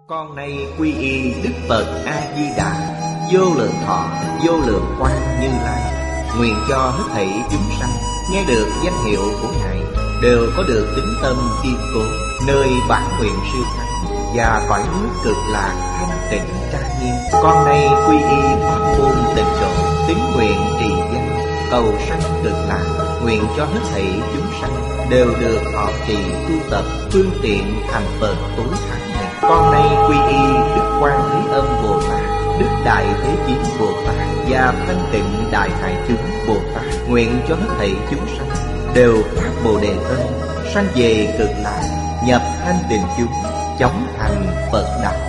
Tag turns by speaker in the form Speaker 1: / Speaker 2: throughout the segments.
Speaker 1: Con nay quy y Đức Phật A-di-đà, vô lượng thọ, vô lượng quang Như Lai. Nguyện cho hết thảy chúng sanh nghe được danh hiệu của Ngài đều có được tín tâm kiên cố, nơi bản nguyện siêu thắng và cõi nước cực lạc thanh tịnh trang nghiêm. Con nay quy y pháp môn tịnh độ, tín nguyện trì danh, cầu sanh cực lạc. Nguyện cho hết thảy chúng sanh đều được thọ trì tu tập phương tiện thành Phật tối thắng này. Con nay quy y Đức Quan Thế Âm Bồ Tát, Đức Đại Thế Chí Bồ Tát và Thanh Tịnh Đại Hải Chúng Bồ Tát. Nguyện cho hết thảy chúng sanh đều phát Bồ Đề tâm, sanh về cực lạc, nhập thanh tịnh chúng, chóng thành Phật đạo.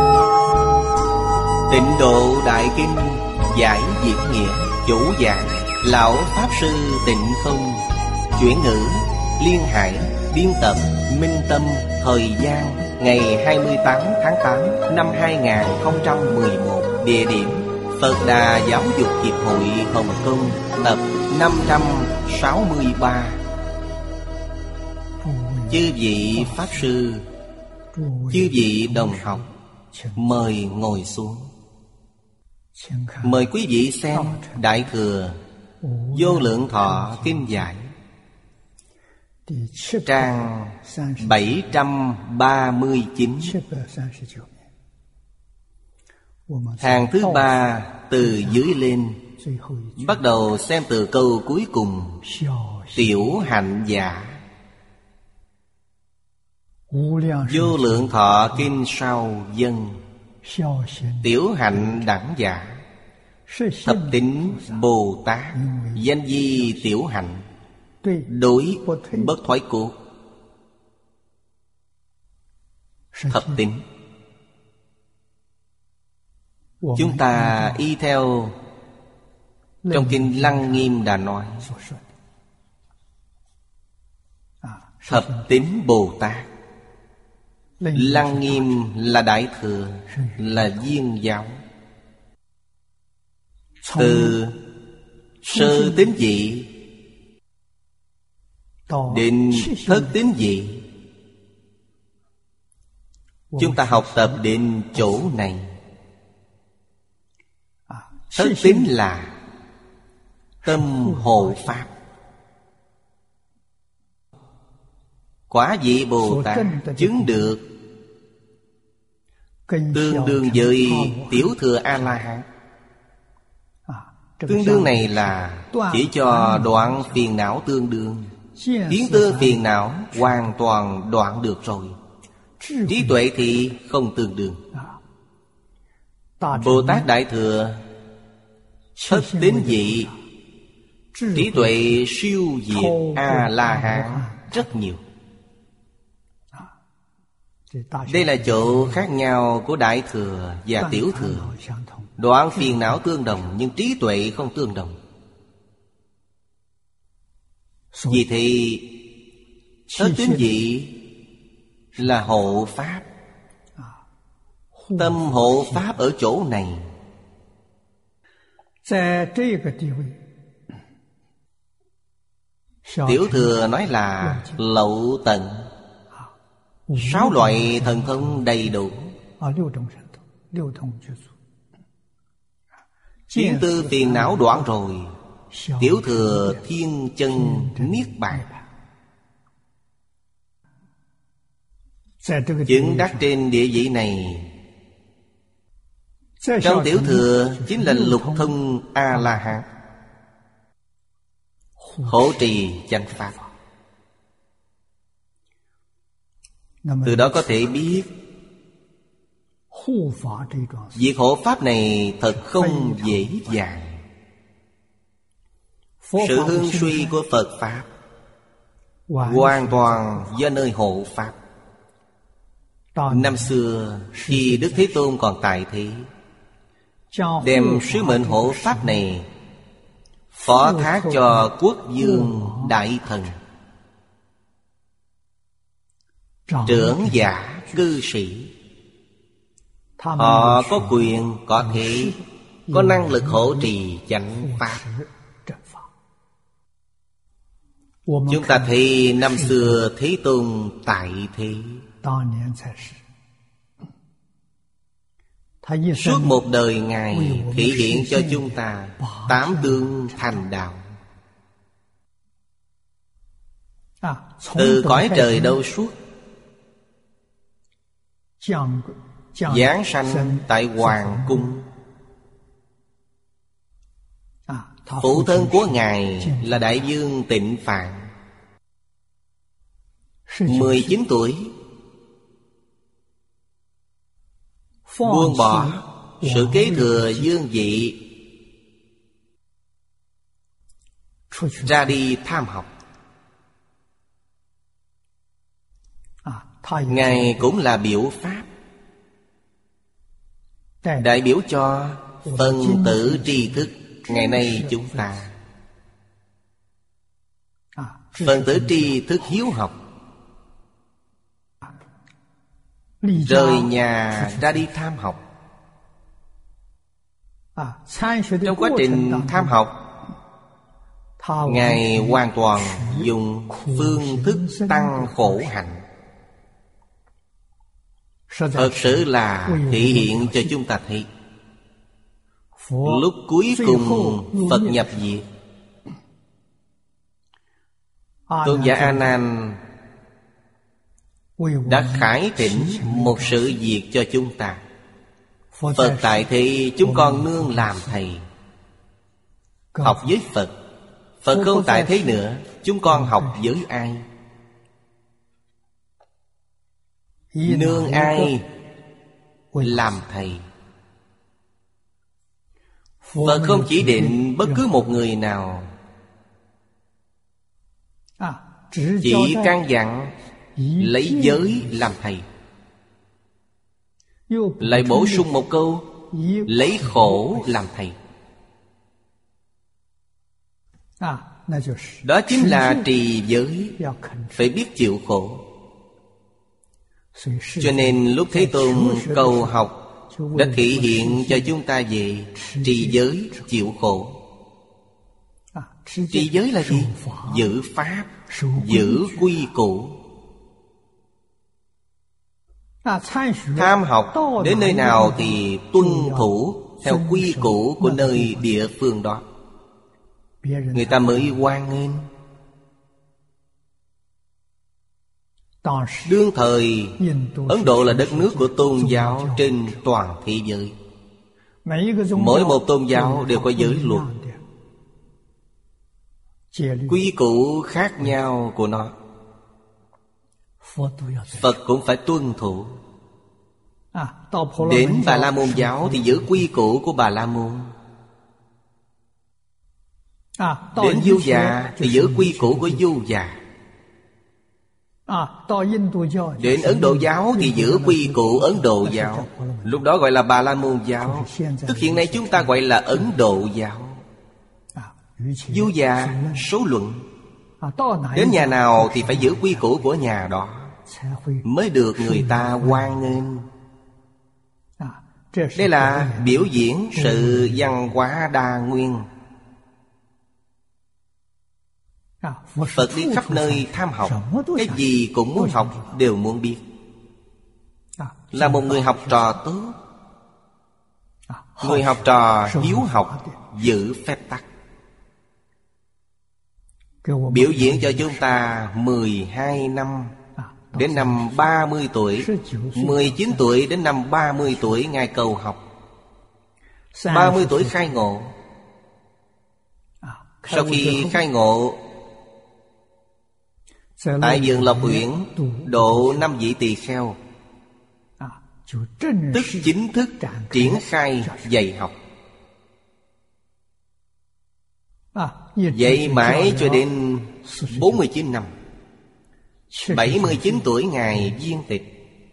Speaker 1: Tịnh Độ Đại Kinh giải diễn nghĩa. Chủ giảng Lão Pháp Sư Tịnh Không. Chuyển ngữ Liên Hải. Biên tập Minh Tâm. Thời gian ngày 28 tháng 8 năm 2011. Địa điểm Phật Đà Giáo dục Hiệp hội Hồng Kông. Tập 563. Chư vị Pháp Sư, chư vị đồng học, mời ngồi xuống. Mời quý vị xem Đại Thừa Vô Lượng Thọ Kinh Giải, trang 739, hàng thứ 3 từ dưới lên. Bắt đầu xem từ câu cuối cùng. Tiểu hạnh giả. Vô Lượng Thọ Kinh sau dân. Tiểu hạnh đẳng giả, thập tín Bồ Tát, danh di tiểu hạnh, đối bất thoái cốt. Thập tín chúng ta y theo trong kinh Lăng Nghiêm đã nói. Thập tín Bồ Tát, Lăng Nghiêm là Đại Thừa, là Viên giáo. Từ sơ tín vị đến thất tín vị, chúng ta học tập đến chỗ này. Thất tín là tâm hộ pháp. Quả vị Bồ Tát chứng được tương đương với Tiểu Thừa A-la-hán. Tương đương này là chỉ cho đoạn phiền não tương đương. Kiến tư phiền não hoàn toàn đoạn được rồi. Trí tuệ thì không tương đương. Bồ Tát Đại Thừa thất tín vị, trí tuệ siêu việt A-la-hán rất nhiều. Đây là chỗ khác nhau của Đại Thừa và Tiểu Thừa. Đoạn phiền não tương đồng nhưng trí tuệ không tương đồng. Vì thì thất tín vị là hộ pháp. Tâm hộ pháp ở chỗ này. Tiểu Thừa nói là lậu tận, 6 loại thần thông đầy đủ. Kiến tư phiền não đoạn rồi, Tiểu Thừa thiên chân niết bàn. Chứng đắc trên địa vị này. Trong Tiểu Thừa chính là lục thông A-la-hán, hộ trì chánh pháp. Từ đó có thể biết việc hộ pháp này thật không dễ dàng. Sự hưng suy của Phật Pháp hoàn toàn do nơi hộ pháp. Năm xưa khi Đức Thế Tôn còn tại thế, đem sứ mệnh hộ pháp này phó thác cho quốc vương đại thần, trưởng giả cư sĩ. Họ có quyền, có thể, có năng lực hộ trì chánh pháp. Chúng ta thấy năm xưa Thế Tôn tại thế, Suốt một đời Ngài thị hiện cho chúng ta tám tương thành đạo. Từ cõi trời đâu suốt, giáng sanh tại Hoàng Cung. Phụ thân của Ngài là Đại vương Tịnh Phạn, 19 tuổi buông bỏ sự kế thừa vương vị, ra đi tham học. Ngài cũng là biểu pháp, đại biểu cho phân tử tri thức ngày nay chúng ta. Phân tử tri thức hiếu học, rời nhà ra đi tham học. Trong quá trình tham học, Ngài hoàn toàn dùng phương thức tăng khổ hạnh. Thật sự là thể hiện cho chúng ta thấy. Lúc cuối cùng Phật nhập diệt, Tôn giả A Nan đã khải thỉnh một sự việc cho chúng ta. Phật tại thế, chúng con nương làm thầy, học với Phật. Phật không tại thế nữa, chúng con học với ai? Nương ai làm thầy? Phật không chỉ định bất cứ một người nào, chỉ căn dặn lấy giới làm thầy. Lại bổ sung một câu, lấy khổ làm thầy. Đó chính là trì giới, phải biết chịu khổ. Cho nên lúc Thế Tôn cầu học đã thể hiện cho chúng ta về trì giới chịu khổ. Trì giới là gì? Giữ pháp, giữ quy củ. Tham học đến nơi nào thì tuân thủ theo quy củ của nơi địa phương đó, người ta mới hoan nghênh. Đương thời Ấn Độ là đất nước của tôn giáo trên toàn thế giới. Mỗi một tôn giáo đều có giới luật, quy củ khác nhau của nó. Phật cũng phải tuân thủ. Đến Bà La Môn giáo thì giữ quy củ của Bà La Môn. Đến Du Già thì giữ quy củ của Du Già. Đến Ấn Độ giáo thì giữ quy củ Ấn Độ giáo. Lúc đó gọi là Bà La Môn giáo, tức hiện nay chúng ta gọi là Ấn Độ giáo. Du Già số luận. Đến nhà nào thì phải giữ quy củ của nhà đó, mới được người ta hoan nghênh. Đây là biểu diễn sự văn hóa đa nguyên. Phật đi khắp nơi tham học, cái gì cũng muốn học, đều muốn biết. Là một người học trò tốt, người học trò hiếu học, giữ phép tắc. Biểu diễn cho chúng ta 12 năm, đến năm 30 tuổi, 19 tuổi đến năm 30 tuổi Ngài cầu học. 30 tuổi khai ngộ. Sau khi khai ngộ, tại vườn Lộc Uyển độ 5 vị tỳ kheo, tức chính thức triển khai dạy học. Dạy mãi cho đến 49 năm. 79 tuổi Ngài viên tịch.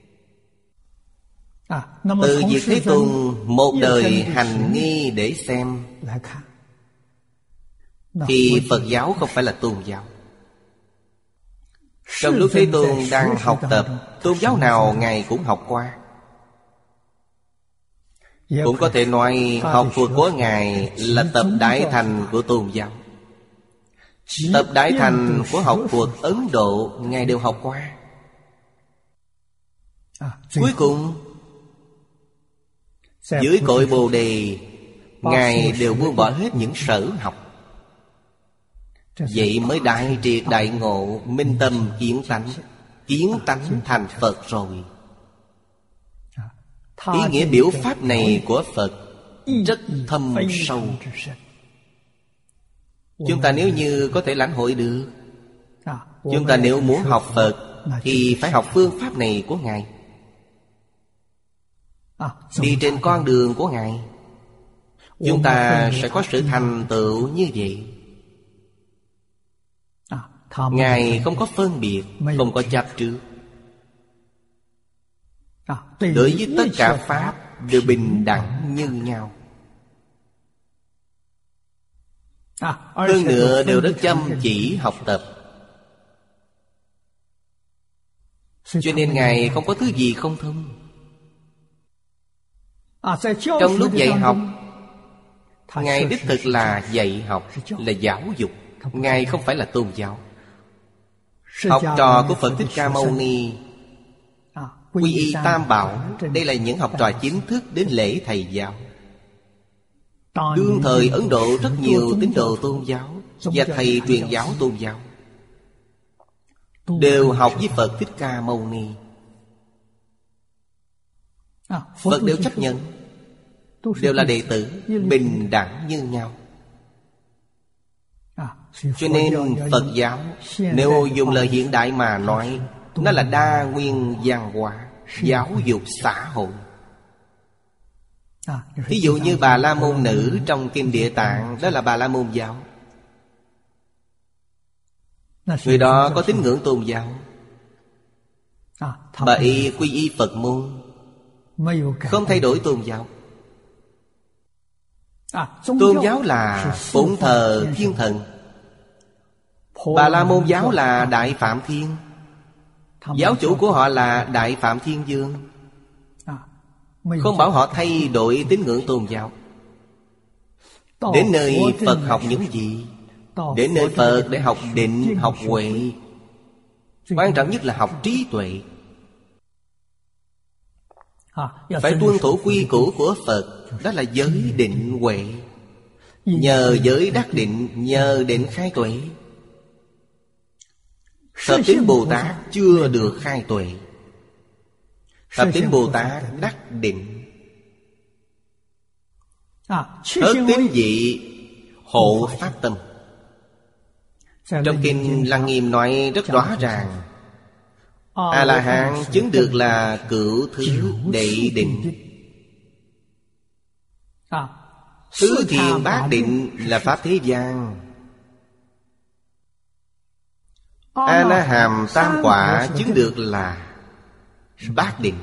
Speaker 1: Từ việc Thế Tôn một đời hành nghi để xem, thì Phật giáo không phải là tôn giáo. Trong lúc Thế Tôn đang học tập, tôn giáo nào Ngài cũng học qua. Cũng có thể nói học thuật của Ngài là tập đại thành của tôn giáo. Tập đại thành của học thuật Ấn Độ Ngài đều học qua. Cuối cùng Dưới cội Bồ Đề, Ngài đều buông bỏ hết những sở học. Vậy mới đại triệt đại ngộ, minh tâm kiến tánh. Kiến tánh thành Phật rồi. Ý nghĩa biểu pháp này của Phật rất thâm sâu. Chúng ta nếu như có thể lãnh hội được, chúng ta nếu muốn học Phật thì phải học phương pháp này của Ngài, đi trên con đường của Ngài. Chúng ta sẽ có sự thành tựu như vậy. Ngài không có phân biệt, không có chấp trước. Đối với tất cả pháp đều bình đẳng như nhau. Hơn nữa đều rất chăm chỉ học tập. Cho nên Ngài không có thứ gì không thông. Trong lúc dạy học, Ngài đích thực là dạy học, là giáo dục. Ngài không phải là tôn giáo. Học trò của Phật Thích Ca Mâu Ni quy y Tam Bảo, đây là những học trò chính thức đến lễ thầy giáo. Đương thời Ấn Độ rất nhiều tín đồ tôn giáo và thầy truyền giáo tôn giáo đều học với Phật Thích Ca Mâu Ni. Phật đều chấp nhận, đều là đệ tử, bình đẳng như nhau. Cho nên Phật giáo, nếu dùng lời hiện đại mà nói, nó là đa nguyên văn hóa, giáo dục xã hội. Ví dụ như Bà La Môn nữ trong Kinh Địa Tạng, đó là Bà La Môn giáo. Người đó có tín ngưỡng tôn giáo. Bà y quy y Phật môn, không thay đổi tôn giáo. Tôn giáo là phụng thờ thiên thần. Bà La Môn giáo là Đại Phạm Thiên. Giáo chủ của họ là Đại Phạm Thiên Dương. Không bảo họ thay đổi tín ngưỡng tôn giáo. Đến nơi Phật học những gì? Đến nơi Phật để học định, học huệ. Quan trọng nhất là học trí tuệ. Phải tuân thủ quy củ của Phật, đó là giới định huệ. Nhờ giới đắc định, nhờ định khai tuệ. Thập tín Bồ Tát chưa được khai tuệ. Thập tín Bồ Tát đắc định. Thất tín vị hộ pháp tâm. Trong Kinh Lăng Nghiêm nói rất rõ ràng, A-la-hán chứng được là cửu thứ đệ định. Tứ thiền bát định là pháp thế gian. A-na-hàm tam quả chứng được là bát định.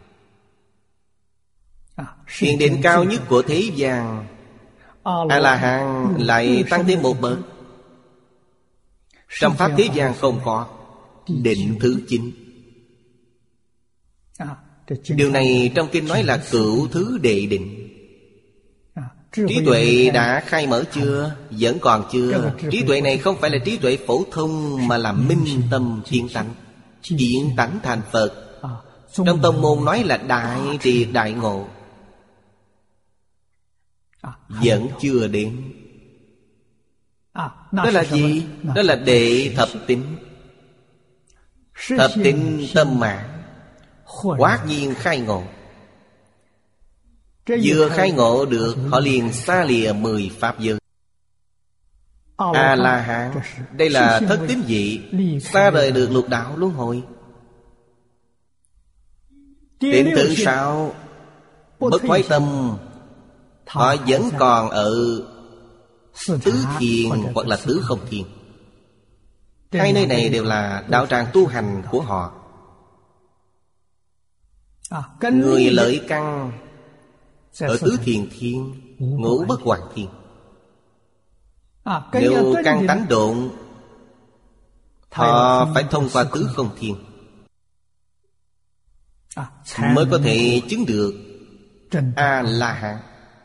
Speaker 1: Thiền định cao nhất của thế gian, A-la-hán lại tăng thêm một bậc. Trong pháp thế gian không có định thứ 9. Điều này trong Kinh nói là cửu thứ đệ định. Trí tuệ đã khai mở chưa? Vẫn còn chưa. Trí tuệ này không phải là trí tuệ phổ thông, mà là minh tâm kiến tánh. Kiến tánh thành Phật. Trong tông môn nói là đại triệt đại ngộ. Vẫn chưa đến. Đó là gì? Đó là đệ thập tín. Thập tín tâm mãn, hoát nhiên khai ngộ. Vừa khai ngộ được, họ liền xa lìa 10 pháp giới. A-la-hán, đây là thất tín vị, xa rời được lục đạo luân hồi. Đệ tử sao bất thoái tâm, họ vẫn còn ở tứ thiền hoặc là tứ không thiền. Hai nơi này đều là đạo tràng tu hành của họ. Người lợi căn ở tứ thiền thiên, ngũ bất hoàn thiên. Nếu căn tánh độn, họ phải thông qua tứ không thiên mới có thể chứng được A-la-hán,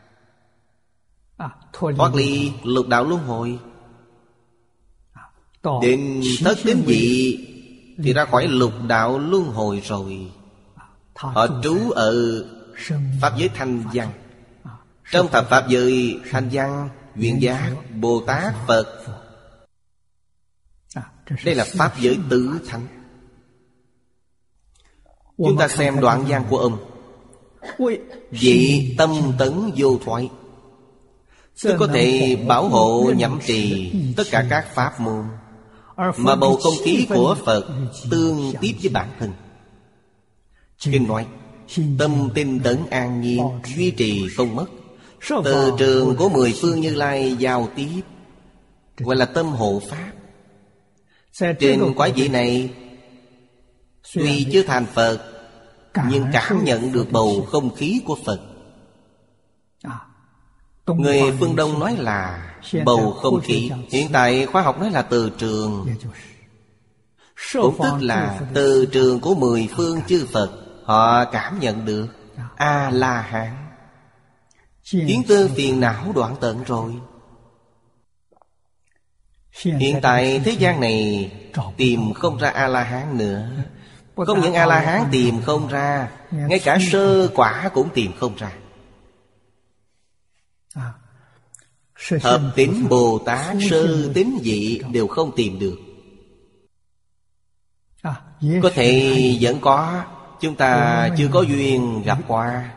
Speaker 1: thoát ly lục đạo luân hồi. Đến thất tín vị thì ra khỏi lục đạo luân hồi rồi. Họ trú ở pháp giới thanh văn. Trong thập pháp giới thanh văn, Duyện Giác, Bồ Tát, Phật, đây là pháp giới tứ thánh. Chúng ta xem đoạn văn của ông: vị tâm tấn vô thoái, tức có thể bảo hộ nhậm trì tất cả các pháp môn, mà bầu không khí của Phật tương tiếp với bản thân. Kinh nói tâm tinh tấn an nhiên, duy trì không mất. Từ trường của 10 phương Như Lai giao tiếp, gọi là tâm hộ pháp. Trên quả vị này, tuy chưa thành Phật, nhưng cảm nhận được bầu không khí của Phật. Người phương Đông nói là bầu không khí, hiện tại khoa học nói là từ trường, cũng tức là từ trường của 10 phương chư Phật. Họ cảm nhận được A-la-hán, kiến tư phiền não đoạn tận rồi. Hiện tại thế gian này tìm không ra A-la-hán nữa. Không những A-la-hán tìm không ra, ngay cả sơ quả cũng tìm không ra. Hợp tín Bồ Tát, sơ tín vị đều không tìm được. Có thể vẫn có, chúng ta chưa có duyên gặp qua.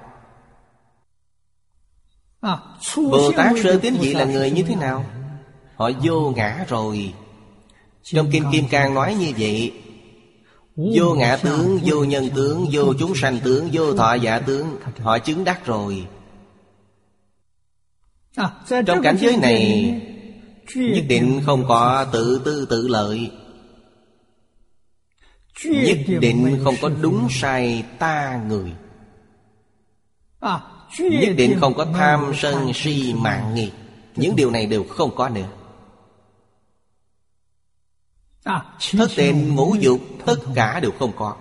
Speaker 1: Bồ Tát sơ tín vị là người như thế nào? Họ vô ngã rồi. Trong Kinh Kim Cang nói như vậy: vô ngã tướng, vô nhân tướng, vô chúng sanh tướng, vô thọ giả tướng. Họ chứng đắc rồi. Trong cảnh giới này nhất định không có tự tư tự lợi, nhất định không có đúng sai ta người, nhất định không có tham sân si mạng nghi. Những điều này đều không có nữa. Thất tình ngũ dục tất cả đều không có.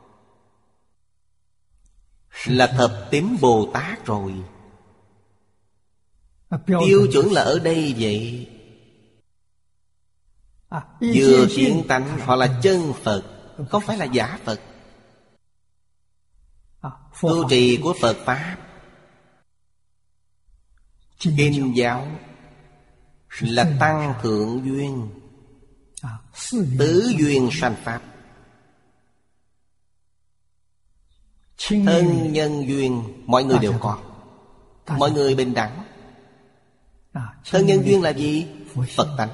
Speaker 1: Là thập tín Bồ Tát rồi. Tiêu chuẩn là ở đây vậy. Vừa kiến tánh, họ là chân Phật, không phải là giả Phật. Tu trì của Phật Pháp, Kinh giáo là tăng thượng duyên, tứ duyên sanh Pháp. Thân nhân duyên mọi người đều có, mọi người bình đẳng. Thân nhân duyên là gì? Phật tánh.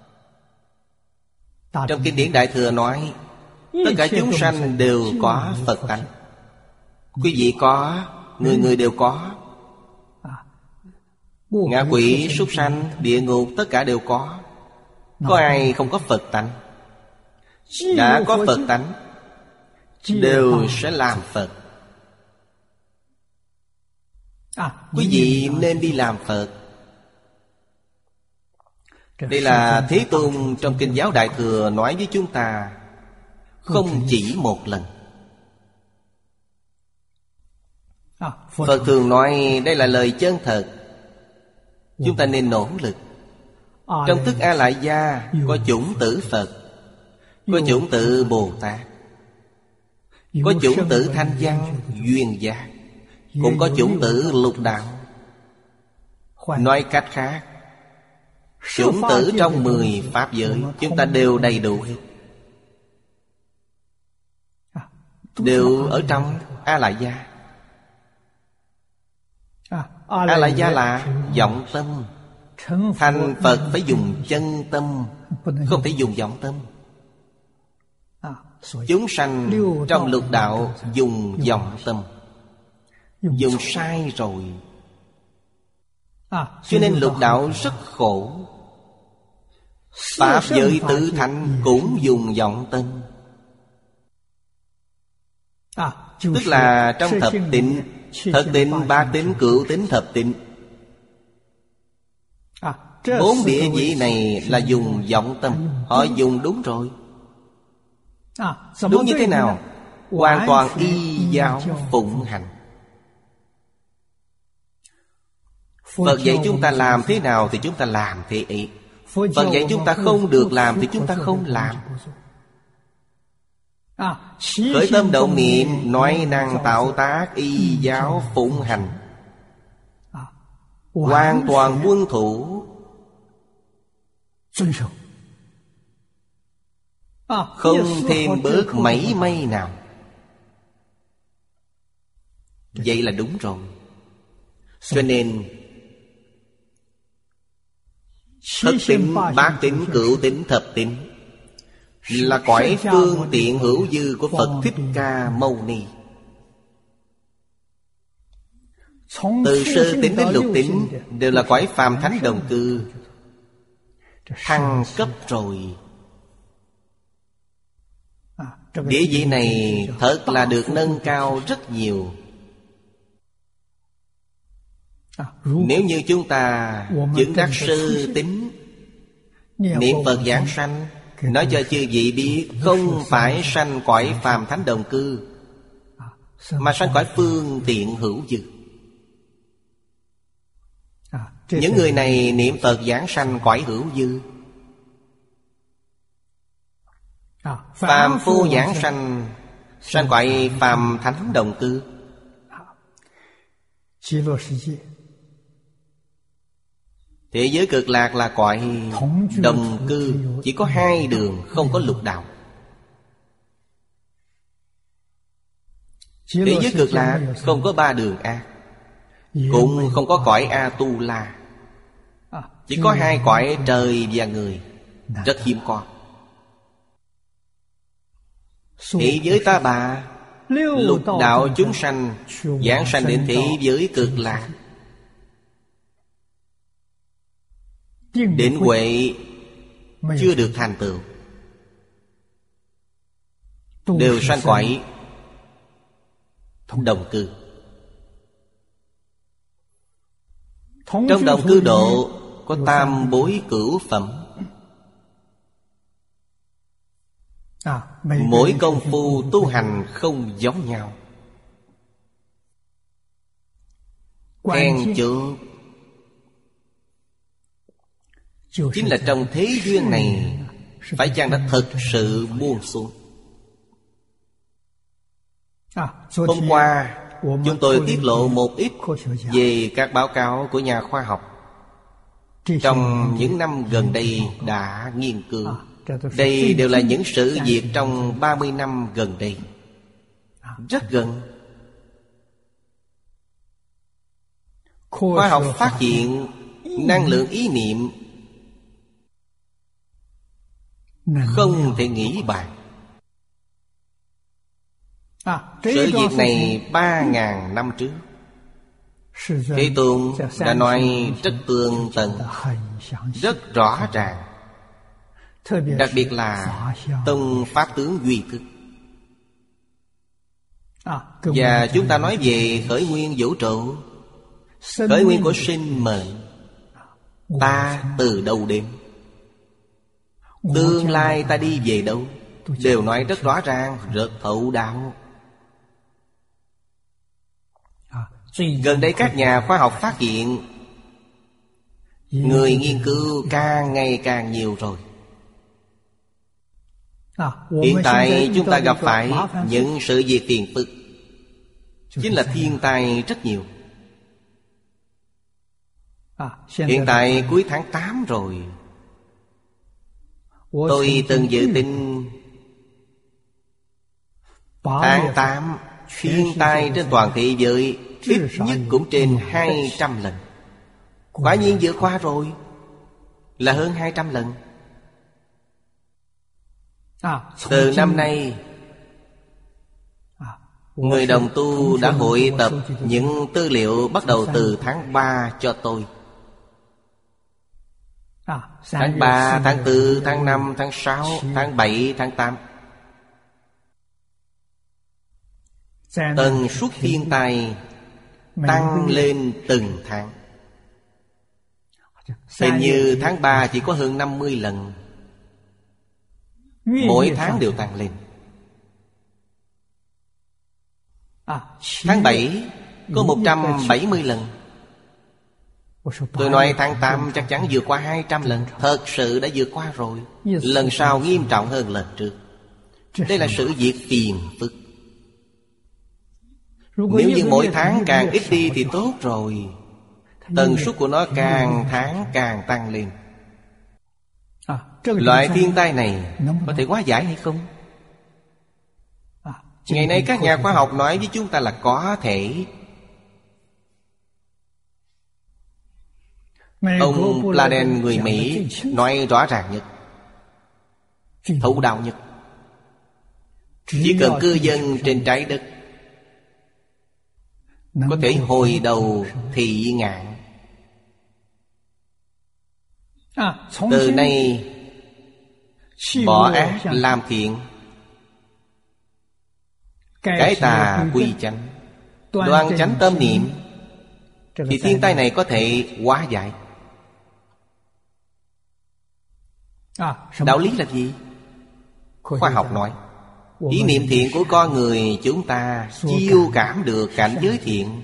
Speaker 1: Trong Kinh điển Đại Thừa nói tất cả chúng sanh đều có Phật tánh. Quý vị có, người người đều có. Ngạ quỷ, súc sanh, địa ngục tất cả đều có. Có ai không có Phật tánh? Đã có Phật tánh đều sẽ làm Phật. Quý vị nên đi làm Phật. Đây là Thế Tôn trong Kinh giáo Đại Thừa nói với chúng ta không chỉ một lần. Phật thường nói đây là lời chân thật. Chúng ta nên nỗ lực. Trong thức A Lại Gia có chủng tử Phật, có chủng tử Bồ Tát, có chủng tử Thanh Văn, Duyên Giác, cũng có chủng tử Lục Đạo. Nói cách khác, chủng tử trong 10 pháp giới chúng ta đều đầy đủ hết, đều ở trong A Lại Gia. A Lại Gia là vọng tâm. Thành Phật phải dùng chân tâm, không thể dùng vọng tâm. Chúng sanh trong lục đạo dùng vọng tâm, dùng sai rồi. Cho nên lục đạo rất khổ. Pháp giới tứ thánh cũng dùng vọng tâm. Tức là trong thập tịnh, thất tịnh, bát tịnh, cửu tịnh, thập tịnh, 4 địa vị này là dùng vọng tâm. Họ dùng đúng rồi. Đúng như thế nào? Hoàn toàn y giáo phụng hành. Phật dạy chúng ta làm thế nào thì chúng ta làm thế ấy. Phật dạy chúng ta không được làm thì chúng ta không làm. Khởi tâm động niệm, nói năng tạo tác, y giáo phụng hành, hoàn toàn tuân thủ, không thêm bớt mảy may nào. Vậy là đúng rồi. Cho nên thất tín, bát tín, cửu tín, thập tín là cõi phương tiện hữu dư của Phật Thích Ca Mâu Ni. Từ sơ tín đến lục tín đều là cõi phàm thánh đồng cư, thăng cấp rồi. Địa vị này thật là được nâng cao rất nhiều. Nếu như chúng ta chứng đắc sơ tín, niệm Phật giảng sanh, nói cho chư vị biết không phải sanh cõi phàm thánh đồng cư, mà sanh cõi phương tiện hữu dư. Những người này niệm Phật giảng sanh cõi hữu dư. Phàm phu giảng sanh, sanh cõi phàm thánh đồng cư. Thế giới cực lạc là cõi đồng cư, chỉ có hai đường, không có lục đạo. Thế giới cực lạc không có ba đường ác, cũng không có cõi A-tu-la, chỉ có hai cõi trời và người, rất hiếm có. Thế giới Ta Bà, lục đạo chúng sanh giảng sanh đến thế giới cực lạc. Định huệ chưa được thành tựu, đều sanh cõi đồng cư. Trong đồng cư độ có tam bối cửu phẩm. Mỗi công phu tu hành không giống nhau. Then chốt chính là trong thế duyên này phải chăng đã thực sự buông xuống. Hôm qua chúng tôi tiết lộ một ít về các báo cáo của nhà khoa học trong những năm gần đây đã nghiên cứu. Đây đều là những sự việc trong 30 năm gần đây, rất gần. Khoa học phát hiện năng lượng ý niệm không thể nghĩ bàn. Sự việc này 3.000 năm trước Thế Tôn đã nói rất tường tận, rất rõ ràng. Đặc biệt là tông pháp tướng duy thức. Và chúng ta nói về khởi nguyên vũ trụ, khởi nguyên của sinh mệnh. Ta từ đâu đến, tương lai ta đi về đâu, đều nói rất rõ ràng, rất thấu đáo. Gần đây các nhà khoa học phát hiện người nghiên cứu càng ngày càng nhiều rồi. Hiện tại chúng ta gặp phải những sự việc phiền phức, chính là thiên tai rất nhiều. Hiện tại cuối tháng 8 rồi, tôi từng dự tin tháng 8 thiên tai trên toàn thế giới ít nhất cũng trên 200 lần. Quả nhiên vượt qua rồi, là hơn 200 lần. Từ năm nay, người đồng tu đã hội tập những tư liệu bắt đầu từ tháng 3 cho tôi. Tháng 3, tháng 4, tháng 5, tháng 6, tháng 7, tháng 8. Tần suất thiên tai tăng lên từng tháng. Hình như tháng 3 chỉ có hơn 50 lần. Mỗi tháng đều tăng lên. Tháng 7 có 170 lần. Tôi nói tháng 8 chắc chắn vượt qua 200 lần. Thật sự đã vượt qua rồi. Lần sau nghiêm trọng hơn lần trước. Đây là sự việc phiền phức. Nếu như mỗi tháng càng ít đi thì tốt rồi. Tần suất của nó càng tháng càng tăng lên. Loại thiên tai này có thể hóa giải hay không? Ngày nay các nhà khoa học nói với chúng ta là có thể. Ông Pladen người Mỹ nói rõ ràng nhất, thấu đạo nhất. Chỉ cần cư dân trên trái đất có thể hồi đầu thị ngạn, từ nay bỏ ác làm thiện, cải tà quy chánh, đoan chánh tâm niệm, thì thiên tai này có thể hóa giải. Đạo lý là gì? Khoa học nói ý niệm thiện của con người chúng ta chiêu cảm được cảnh giới thiện.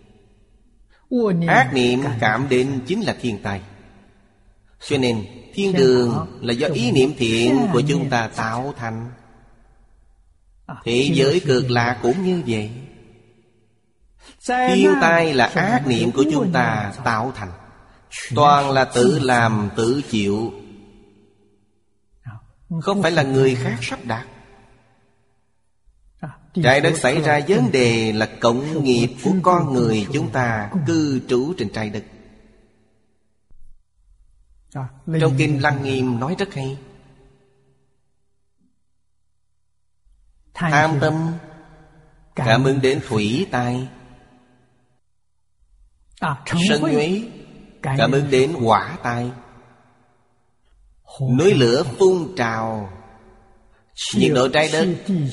Speaker 1: Ác niệm cảm đến chính là thiên tai. Cho nên thiên đường là do ý niệm thiện của chúng ta tạo thành. Thế giới cực lạc cũng như vậy. Thiên tai là ác niệm của chúng ta tạo thành. Toàn là tự làm tự chịu, không phải là người khác sắp đặt. Trái đất xảy ra vấn đề là cộng nghiệp của con người chúng ta cư trú trên trái đất. Trong Kinh Lăng Nghiêm nói rất hay. Tham tâm cảm ứng đến thủy tai, sân nhuế cảm ứng đến hỏa tai. Núi lửa phun trào, nhiệt độ trái đất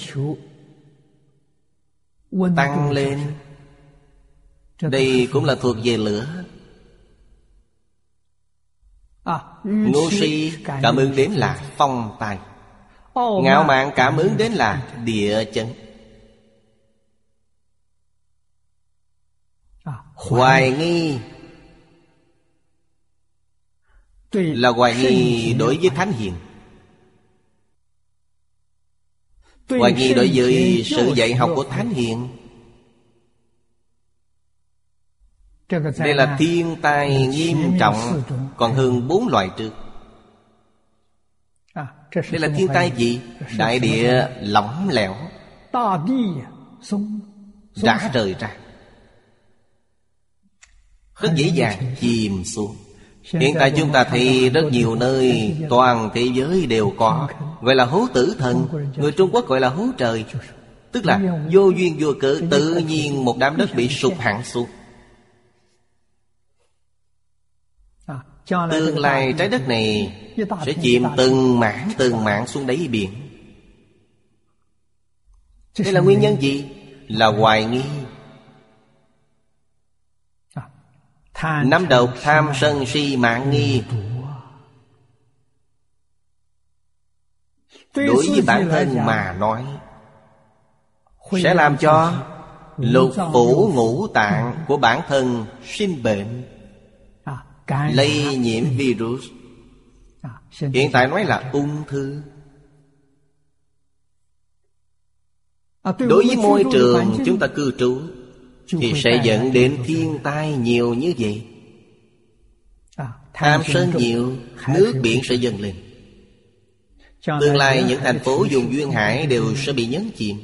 Speaker 1: tăng lên. Đây cũng là thuộc về lửa. Ngu si cảm ứng đến là phong tai, ngạo mạn cảm ứng đến là địa chấn. Hoài nghi là hoài nghi đối với thánh hiền, hoài nghi đối với sự dạy học của thánh hiền. Đây là thiên tai nghiêm trọng, còn hơn 4 loại trước. Đây là thiên tai gì? Đại địa lỏng lẻo, rã rời ra, rất dễ dàng chìm xuống. Hiện tại chúng ta thấy rất nhiều nơi, toàn thế giới đều có, gọi là hố tử thần. Người Trung Quốc gọi là hố trời. Tức là vô duyên vô cớ, tự nhiên một đám đất bị sụp hẳn xuống. Tương lai trái đất này sẽ chìm từng mảng xuống đáy biển. Đây là nguyên nhân gì? Là hoài nghi. Năm độc tham sân si mạn nghi đối với bản thân mà nói sẽ làm cho lục phủ ngũ tạng của bản thân sinh bệnh, lây nhiễm virus. Hiện tại nói là ung thư. Đối với môi trường chúng ta cư trú thì sẽ dẫn đến thiên tai nhiều như vậy. Tham sân nhiều, nước biển sẽ dâng lên. Tương lai những thành phố vùng duyên hải đều sẽ bị nhấn chìm.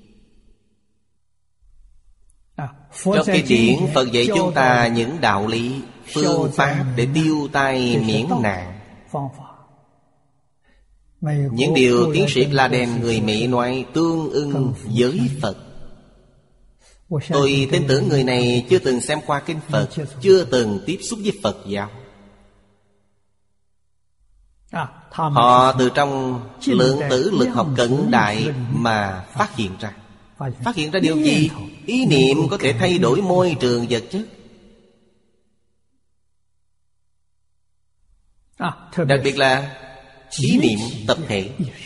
Speaker 1: Trong cái điển Phật dạy chúng ta những đạo lý, phương pháp để tiêu tai miễn nạn. Những điều tiến sĩ Pladen người Mỹ nói tương ưng với Phật. Tôi tin tưởng người này chưa từng xem qua kinh Phật, chưa từng tiếp xúc với Phật giáo. Họ từ trong lượng tử lực học cận đại mà phát hiện ra. Phát hiện ra điều gì? Ý niệm có thể thay đổi môi trường vật chất. Đặc biệt là ý niệm tập thể.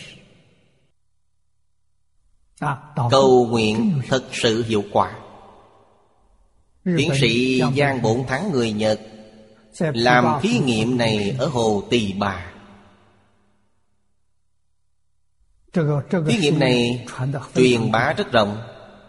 Speaker 1: Cầu nguyện thật sự hiệu quả. Tiến sĩ Giang Bổn Thắng người Nhật làm thí nghiệm này ở hồ Tỳ Bà. Thí nghiệm này truyền bá rất rộng,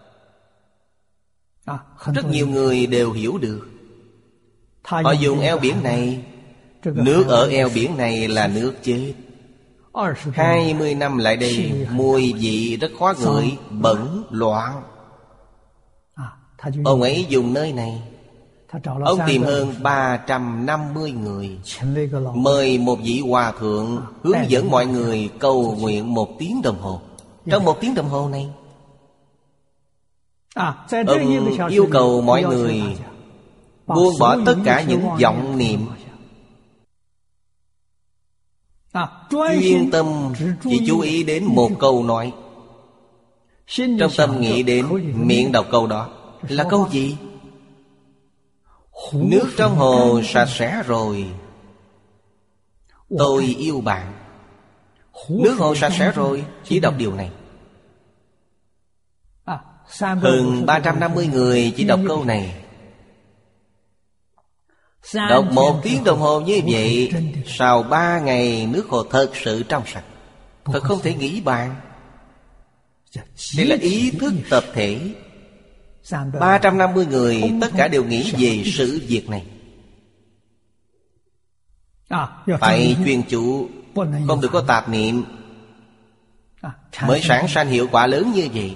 Speaker 1: rất nhiều người đều hiểu được. Họ dùng eo biển này, nước ở eo biển này là nước chết. 20 năm lại đây, mùi vị rất khó ngửi, bẩn, loạn. Ông ấy dùng nơi này. Ông tìm hơn 350 người, mời một vị hòa thượng hướng dẫn mọi người cầu nguyện 1 tiếng đồng hồ. Trong 1 tiếng đồng hồ này, ông yêu cầu mọi người buông bỏ tất cả những vọng niệm, chuyên tâm chỉ chú ý đến một câu nói. Trong tâm nghĩ đến, miệng đọc câu đó. Là câu gì? Nước trong hồ sạch sẽ rồi, tôi yêu bạn. Nước hồ sạch sẽ rồi, chỉ đọc điều này. Hơn 350 người chỉ đọc câu này. Đọc 1 tiếng đồng hồ như vậy, sau 3 ngày nước hồ thật sự trong sạch. Thật không thể nghĩ bàn. Đây là ý thức tập thể. 350 người tất cả đều nghĩ về sự việc này. Phải chuyên chú, không được có tạp niệm, mới sản sanh hiệu quả lớn như vậy.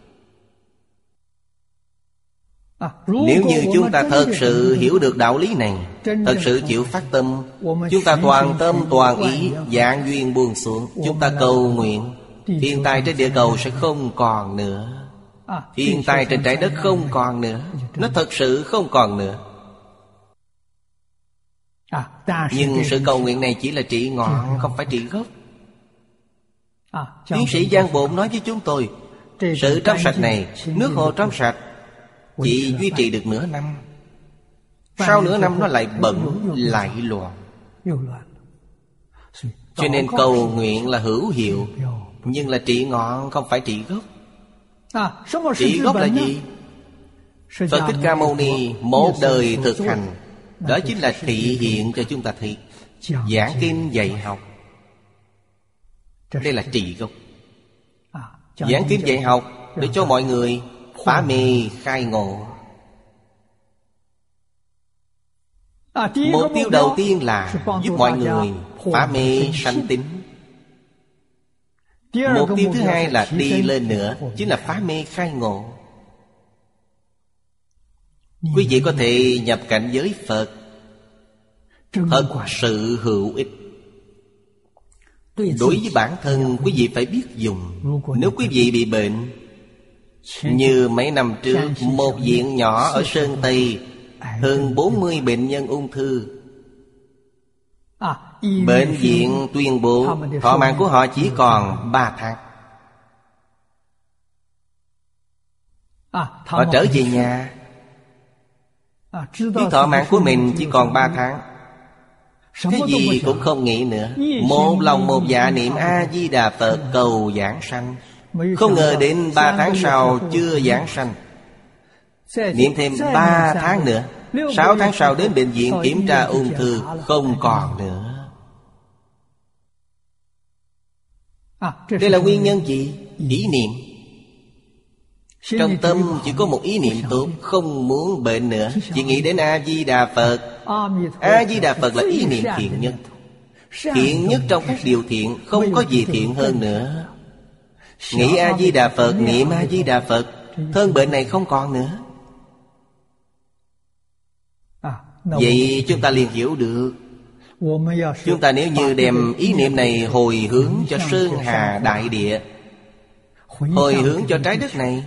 Speaker 1: Nếu như chúng ta thật sự hiểu được đạo lý này, thật sự chịu phát tâm, chúng ta toàn tâm toàn ý, vạn duyên buông xuống, chúng ta cầu nguyện, thiên tai trên địa cầu sẽ không còn nữa. Thiên tai trên trái đất không còn nữa. Nó thật sự không còn nữa. Nhưng sự cầu nguyện này chỉ là trị ngọn, không phải trị gốc. Tiến sĩ Giang Bộn nói với chúng tôi, sự trong sạch này, nước hồ trong sạch, chỉ duy trì được nửa năm. Sau nửa năm nó lại bẩn, lại loạn. Cho nên cầu nguyện là hữu hiệu, nhưng là trị ngọn, không phải trị gốc. Trị gốc là gì? Phật Thích Ca Mâu Ni một đời thực hành, đó chính là thị hiện cho chúng ta thấy. Giảng kinh dạy học, đây là trị gốc. Giảng kinh dạy học để cho mọi người phá mê khai ngộ. Mục tiêu đầu tiên là giúp mọi người phá mê sanh tín. Mục tiêu thứ hai là đi lên nữa, chính là phá mê khai ngộ. Quý vị có thể nhập cảnh giới Phật, thật sự hữu ích. Đối với bản thân quý vị phải biết dùng. Nếu quý vị bị bệnh, như mấy năm trước, một viện nhỏ ở Sơn Tây, hơn 40 bệnh nhân ung thư. Bệnh viện tuyên bố thọ mạng của họ chỉ còn 3 tháng. Họ trở về nhà, biết thọ mạng của mình chỉ còn 3 tháng, cái gì cũng không nghĩ nữa, một lòng một dạ niệm A-di-đà Phật cầu giảng sanh. Không ngờ đến 3 tháng sau chưa giảng sanh, niệm thêm 3 tháng nữa, 6 tháng sau đến bệnh viện kiểm tra ung thư, không còn nữa. Đây là nguyên nhân gì? Ý niệm. Trong tâm chỉ có một ý niệm tốt, không muốn bệnh nữa, chỉ nghĩ đến A-di-đà Phật. A-di-đà Phật là ý niệm thiện nhất. Thiện nhất trong các điều thiện, không có gì thiện hơn nữa. Nghĩ A-di-đà Phật, niệm A-di-đà Phật, thân bệnh này không còn nữa. Vậy chúng ta liền hiểu được, chúng ta nếu như đem ý niệm này hồi hướng cho Sơn Hà Đại Địa, hồi hướng cho trái đất này,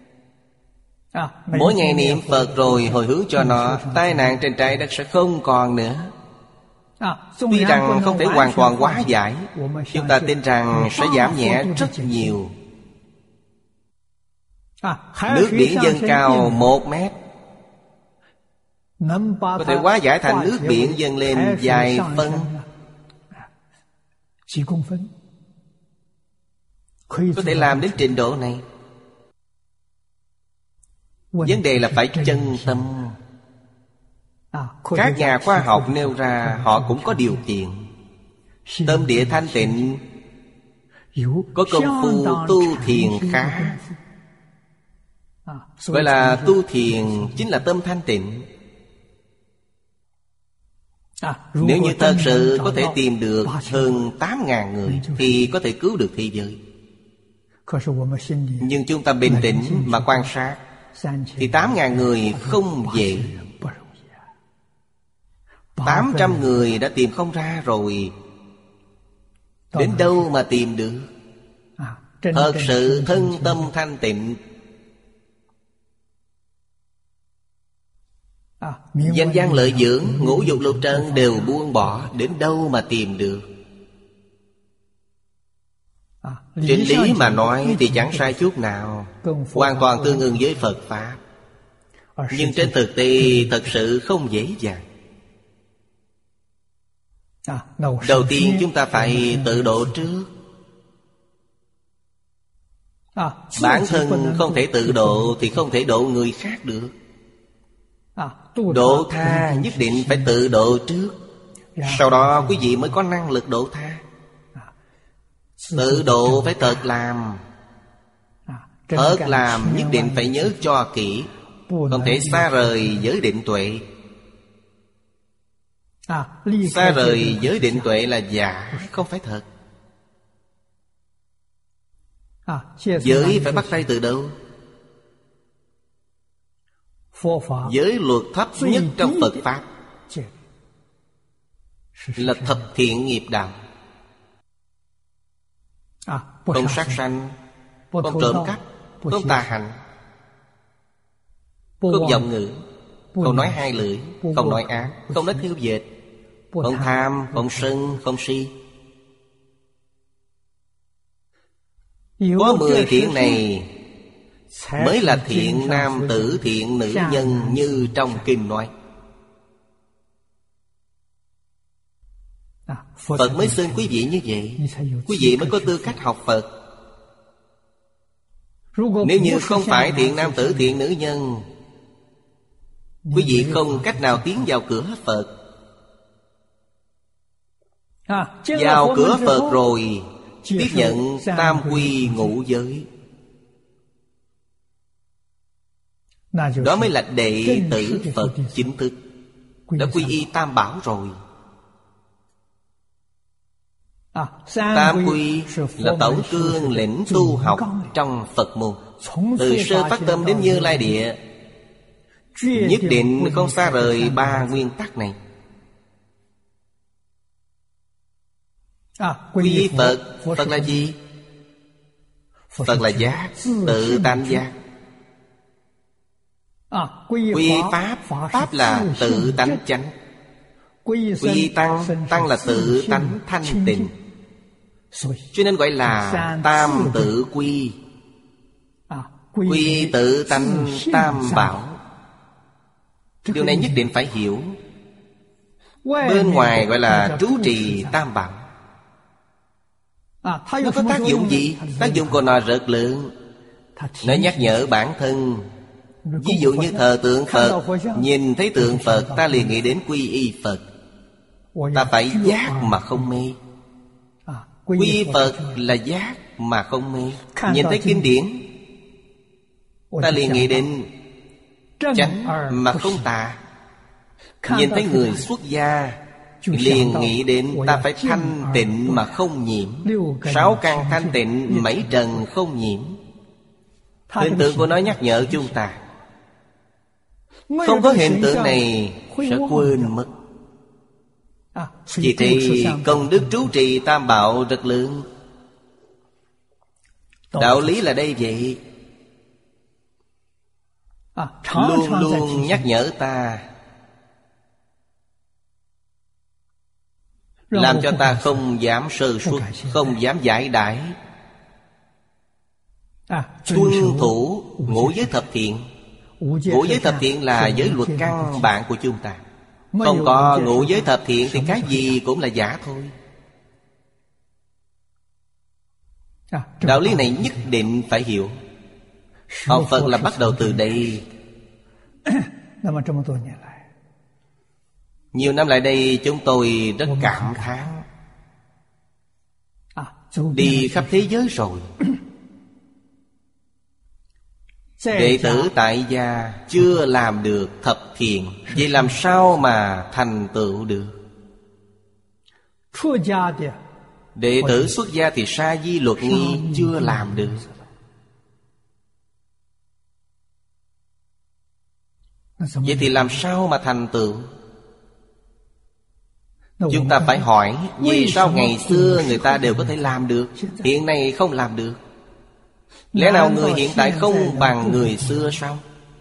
Speaker 1: mỗi ngày niệm Phật rồi hồi hướng cho nó, tai nạn trên trái đất sẽ không còn nữa. Tuy rằng không thể hoàn toàn hóa giải, chúng ta tin rằng sẽ giảm nhẹ rất nhiều. Nước biển dâng cao 1 mét, có thể hóa giải thành nước biển dâng lên vài phân. Có thể làm đến trình độ này. Vấn đề là phải chân tâm. Các nhà khoa học nêu ra họ cũng có điều kiện. Tâm địa thanh tịnh có công phu tu thiền khá. Gọi là tu thiền chính là tâm thanh tịnh. Nếu như thật sự có thể tìm được hơn 8.000 người thì có thể cứu được thế giới. Nhưng chúng ta bình tĩnh mà quan sát thì 8.000 người không dễ. 800 người đã tìm không ra rồi, đến đâu mà tìm được? Thật sự thân tâm thanh tịnh, danh văn lợi dưỡng, ngũ dục lục trần đều buông bỏ, đến đâu mà tìm được? Trên lý mà nói thì chẳng sai chút nào, hoàn toàn tương ưng với Phật Pháp. Nhưng trên thực tế thật sự không dễ dàng. Đầu tiên chúng ta phải tự độ trước. Bản thân không thể tự độ thì không thể độ người khác được. Độ tha nhất định phải tự độ trước, sau đó quý vị mới có năng lực độ tha. Tự độ phải thật làm. Thật làm nhất định phải nhớ cho kỹ, không thể xa rời giới định tuệ. Xa rời giới định tuệ là giả, không phải thật. Giới phải bắt tay từ đâu? Giới luật thấp nhất trong Phật Pháp là thập thiện nghiệp đạo. Không sát sanh, không trộm cắp, không tà hành, không vọng ngữ, không nói hai lưỡi, không nói ác, không nói thiêu dệt, không tham, không sân, không si. Có 10 thiện này mới là thiện nam tử, thiện nữ nhân như trong kinh nói. Phật mới xưng quý vị như vậy, quý vị mới có tư cách học Phật. Nếu như không phải thiện nam tử, thiện nữ nhân, quý vị không cách nào tiến vào cửa Phật. Vào cửa Phật rồi, tiếp nhận tam quy ngũ giới, đó mới là đệ tử Phật chính thức, đã quy y tam bảo rồi. Tam quy là tổng cương lĩnh tu học trong Phật môn. Từ sơ phát tâm đến Như Lai Địa, nhất định không xa rời 3 nguyên tắc này. Quy y Phật, Phật là gì? Phật là giác, tự tánh giác. Quy y Pháp, Pháp là tự tánh chánh. Quy y Tăng, Tăng là tự tánh thanh tịnh. Cho nên gọi là tam tự quy. Quy tự tánh tam bảo. Điều này nhất định phải hiểu. Bên ngoài gọi là trú trì tam bảo. Nó có tác dụng gì? Tác dụng của nó rất lớn. Nó nhắc nhở bản thân. Ví dụ như thờ tượng Phật, nhìn thấy tượng Phật ta liền nghĩ đến quy y Phật. Ta phải giác mà không mê. Quy y Phật là giác mà không mê. Nhìn thấy kinh điển ta liền nghĩ đến chánh mà không tà. Nhìn thấy người xuất gia liền nghĩ đến ta phải thanh tịnh mà không nhiễm. 6 căn thanh tịnh, 7 trần không nhiễm. Hình tượng của nó nhắc nhở chúng ta. Không có hiện tượng này sẽ quên mất. Vì thế công đức trú trì tam bảo rất lớn. Đạo lý là đây vậy. Luôn luôn nhắc nhở ta, làm cho ta không dám sơ suất, không dám giải đãi. Tuân thủ ngũ giới thập thiện. Ngũ giới thập thiện là giới luật căn bản của chúng ta. Không có ngũ giới thập thiện thì cái gì cũng là giả thôi. Đạo lý này nhất định phải hiểu. Học Phật là bắt đầu từ đây. Nhiều năm lại đây chúng tôi rất cảm thán. đi khắp thế giới rồi. Đệ tử tại gia chưa làm được thập thiện, vậy làm sao mà thành tựu được? Đệ tử xuất gia thì sa di luật nghi chưa làm được. Vậy thì làm sao mà thành tựu? Chúng ta phải hỏi, vì sao ngày xưa người ta đều có thể làm được, hiện nay không làm được? Lẽ nào người hiện tại không bằng người xưa sao?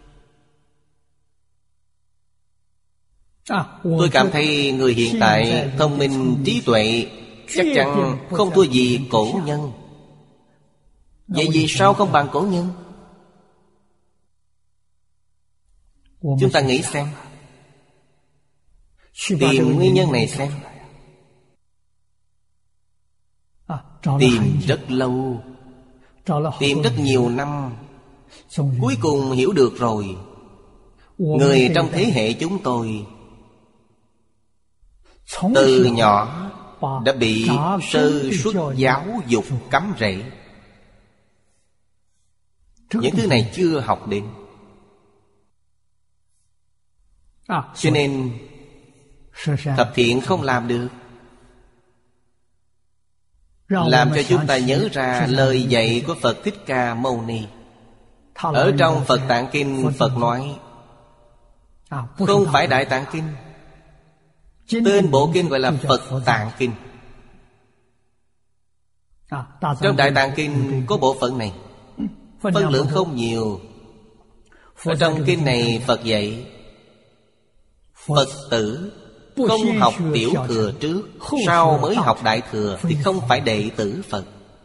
Speaker 1: Tôi cảm thấy người hiện tại thông minh trí tuệ chắc chắn không thua gì cổ nhân. Vậy vì sao không bằng cổ nhân? Chúng ta nghĩ xem, tìm nguyên nhân này xem. Tìm rất lâu, tìm rất nhiều năm, cuối cùng hiểu được rồi. Người trong thế hệ chúng tôi từ nhỏ đã bị sơ suất giáo dục cắm rễ. Những thứ này chưa học đến. Cho nên thập thiện không làm được. Làm cho chúng ta nhớ ra lời dạy của Phật Thích Ca Mâu Ni. Ở trong Phật Tạng Kinh, Phật nói không phải Đại Tạng Kinh. Tên bộ kinh gọi là Phật Tạng Kinh. Trong Đại Tạng Kinh có bộ phận này, phân lượng không nhiều. Ở trong kinh này Phật dạy Phật tử không học tiểu thừa trước, sau mới học đại thừa thì không phải đệ tử Phật.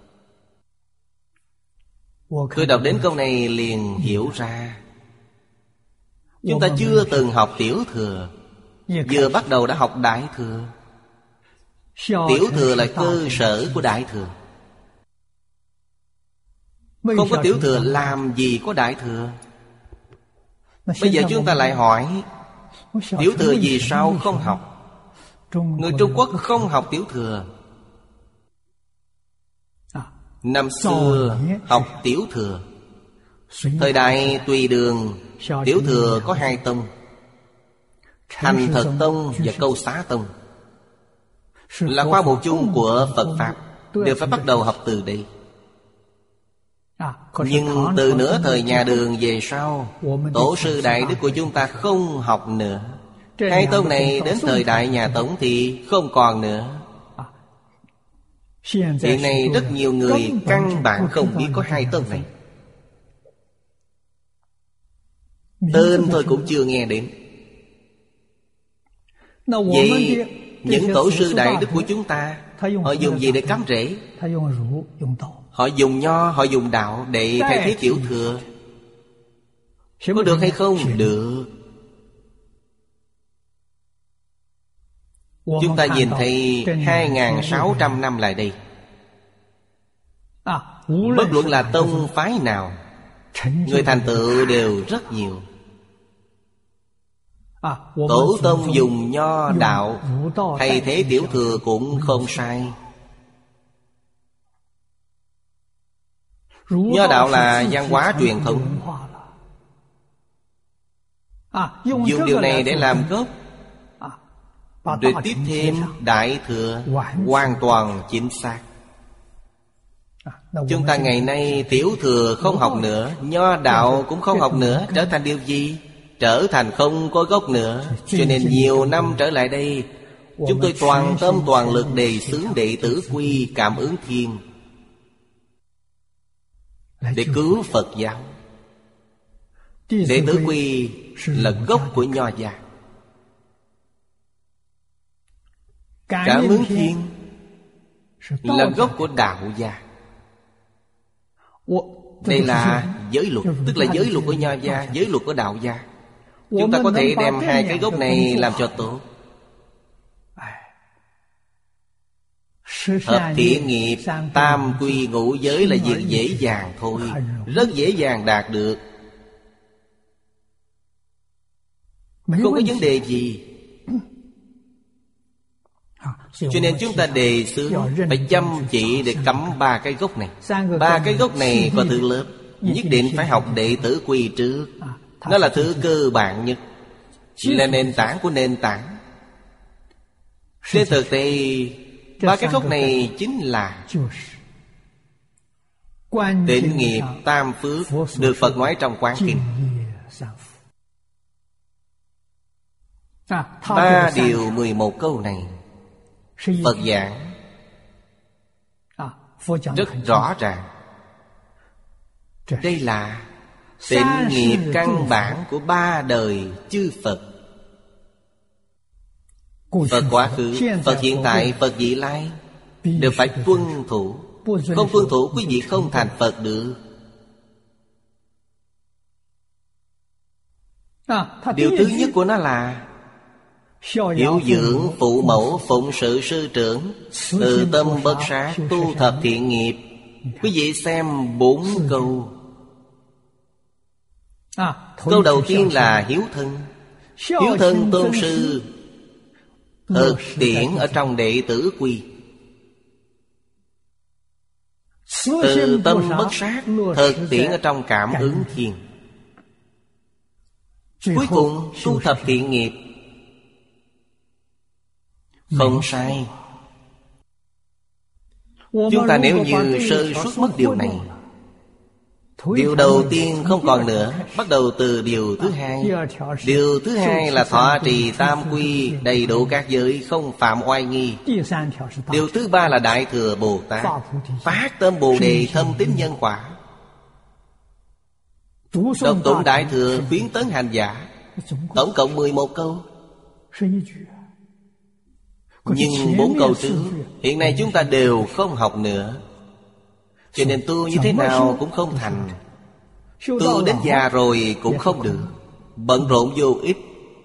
Speaker 1: Tôi đọc đến câu này liền hiểu ra, chúng ta chưa từng học tiểu thừa, vừa bắt đầu đã học đại thừa. Tiểu thừa là cơ sở của đại thừa. Không có tiểu thừa làm gì có đại thừa. Bây giờ chúng ta lại hỏi, tiểu thừa vì sao không học? Người Trung Quốc không học tiểu thừa. Năm xưa học tiểu thừa. Thời đại Tùy Đường, tiểu thừa có 2 tông, Thành Thật Tông và Câu Xá Tông. Là khoa mục chung của Phật Pháp, đều phải bắt đầu học từ đây. Nhưng từ nửa thời nhà Đường về sau, tổ sư đại đức của chúng ta không học nữa. 2 tông này đến thời đại nhà Tống thì không còn nữa. Hiện nay rất nhiều người căn bản không biết có 2 tông này. Tên thôi cũng chưa nghe đến. Vậy những tổ sư đại đức của chúng ta, họ dùng gì để cắm rễ? Họ dùng nho, họ dùng đạo để thay thế tiểu thừa. Có được hay không? Được. Chúng ta nhìn thấy 2.600 năm lại đây, bất luận là tông phái nào, người thành tựu đều rất nhiều. Tổ tông dùng nho đạo thay thế tiểu thừa cũng không sai. Nho đạo là văn hóa truyền thống, dùng điều này để làm gốc, rồi tiếp thêm đại thừa, hoàn toàn chính xác. Chúng ta ngày nay tiểu thừa không học nữa, nho đạo cũng không học nữa, trở thành điều gì? Trở thành không có gốc nữa. Cho nên nhiều năm trở lại đây, chúng tôi toàn tâm toàn lực đề xướng đệ tử quy Cảm Ứng Thiên để cứu Phật giáo. Đệ tử quy là gốc của nho gia. Cảm Ứng Thiên là gốc của đạo gia. Đây là giới luật, tức là giới luật của nho gia, giới luật của đạo gia. Chúng ta có thể đem 2 cái gốc này làm cho tốt. Thập thiện nghiệp, tam quy ngũ giới là việc dễ dàng thôi, rất dễ dàng đạt được, không có vấn đề gì. Cho nên chúng ta đề xướng phải chăm chỉ để cắm 3 cái gốc này. 3 cái gốc này có thứ lớp, nhất định phải học đệ tử quy trước. Nó là thứ cơ bản nhất, là nền tảng của nền tảng. Trên thực tế 3 cái gốc này chính là tịnh nghiệp tam phước, được Phật nói trong Quán Kinh. 3 điều 11 câu này Phật giảng rất rõ ràng. Đây là tịnh nghiệp căn bản của 3 đời chư Phật. Phật quá khứ, Phật hiện tại, Phật vị lai đều phải tuân thủ. Không tuân thủ quý vị không thành Phật được. Điều thứ nhất của nó là hiếu dưỡng phụ mẫu, phụng sự sư trưởng, từ tâm bất sát, tu thập thiện nghiệp. Quý vị xem 4 câu. Câu đầu tiên là hiếu thân. Hiếu thân tôn sư, thực tiễn ở trong đệ tử quy. Từ tâm bất sát, thực tiễn ở trong cảm ứng thiên. Cuối cùng tu thập thiện nghiệp. Không sai. Chúng ta nếu như sơ suất mất điều này, điều đầu tiên không còn nữa, bắt đầu từ điều thứ hai. Điều thứ hai là thọ trì tam quy, đầy đủ các giới, không phạm oai nghi. Điều thứ ba là Đại Thừa Bồ Tát, phát tâm Bồ Đề, thâm tín nhân quả. Đọc tụng Đại Thừa, khuyến tấn hành giả. Tổng cộng 11 câu. Nhưng 4 câu trước hiện nay chúng ta đều không học nữa. Cho nên tu như thế nào cũng không thành. Tu đến già rồi cũng không được. Bận rộn vô ích,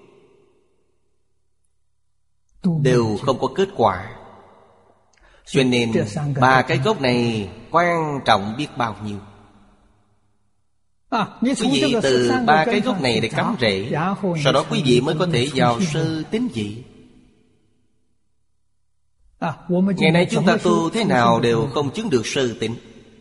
Speaker 1: đều không có kết quả. Cho nên 3 cái gốc này quan trọng biết bao nhiêu. Quý vị từ 3 cái gốc này để cắm rễ, sau đó quý vị mới có thể vào sơ tín vị. Ngày nay chúng ta tu thế nào đều không chứng được sơ tín.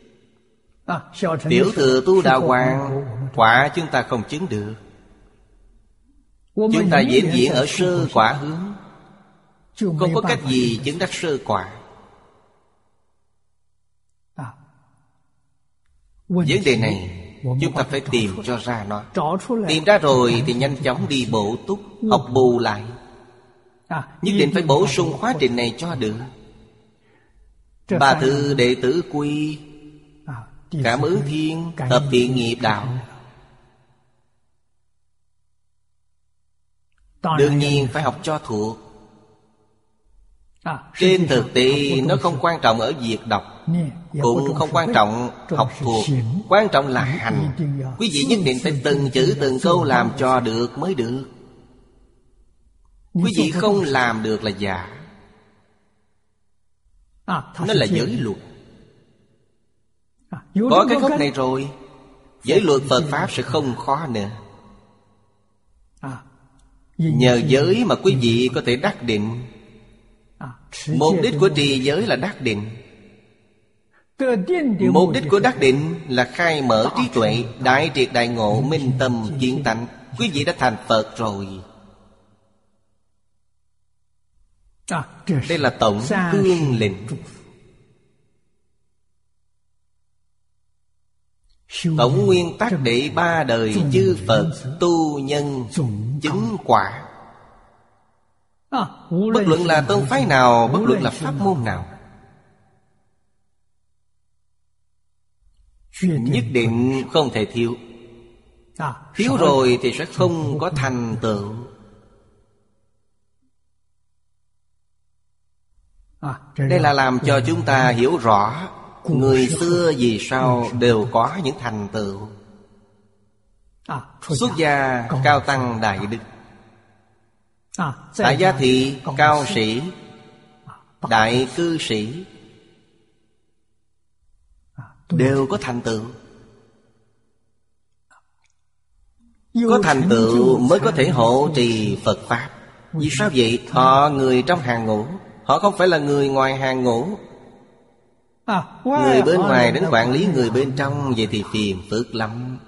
Speaker 1: Tiểu thừa tu đạo hoàng, quả chúng ta không chứng được. Chúng ta vĩnh viễn ở sơ quả hướng, không có cách gì chứng đắc sơ quả. Vấn đề này chúng ta phải tìm cho ra nó. Tìm ra rồi thì nhanh chóng đi bổ túc, học bù lại. Nhất định phải bổ sung khóa trình này cho được. 3 thứ đệ tử quy, cảm ứng thiên, thập thiện nghiệp đạo. Đương nhiên phải học cho thuộc. Trên thực tế nó không quan trọng ở việc đọc, cũng không quan trọng học thuộc. Quan trọng là hành. Quý vị nhất định phải từng chữ từng câu làm cho được mới được. Quý vị không làm được là giả. Nó là giới luật. Có cái gốc này rồi, giới luật Phật Pháp sẽ không khó nữa. Nhờ giới mà quý vị có thể đắc định. Mục đích của trì giới là đắc định. Mục đích của đắc định là khai mở trí tuệ, đại triệt đại ngộ, minh tâm kiến tánh. Quý vị đã thành Phật rồi. Đây là tổng cương lĩnh. Tổng nguyên tắc để 3 đời chư Phật tu nhân chứng quả. Bất luận là tông phái nào, bất luận là pháp môn nào, nhất định không thể thiếu. Thiếu rồi thì sẽ không có thành tựu. Đây là làm cho chúng ta hiểu rõ người xưa vì sao đều có những thành tựu. Xuất gia cao tăng đại đức, tại gia thị cao sĩ, đại cư sĩ đều có thành tựu. Có thành tựu mới có thể hộ trì Phật Pháp. Vì sao vậy? Họ người trong hàng ngũ, Họ không phải là người ngoài hàng ngũ. Người bên ngoài đến quản lý người bên trong, vậy thì phiền phức lắm.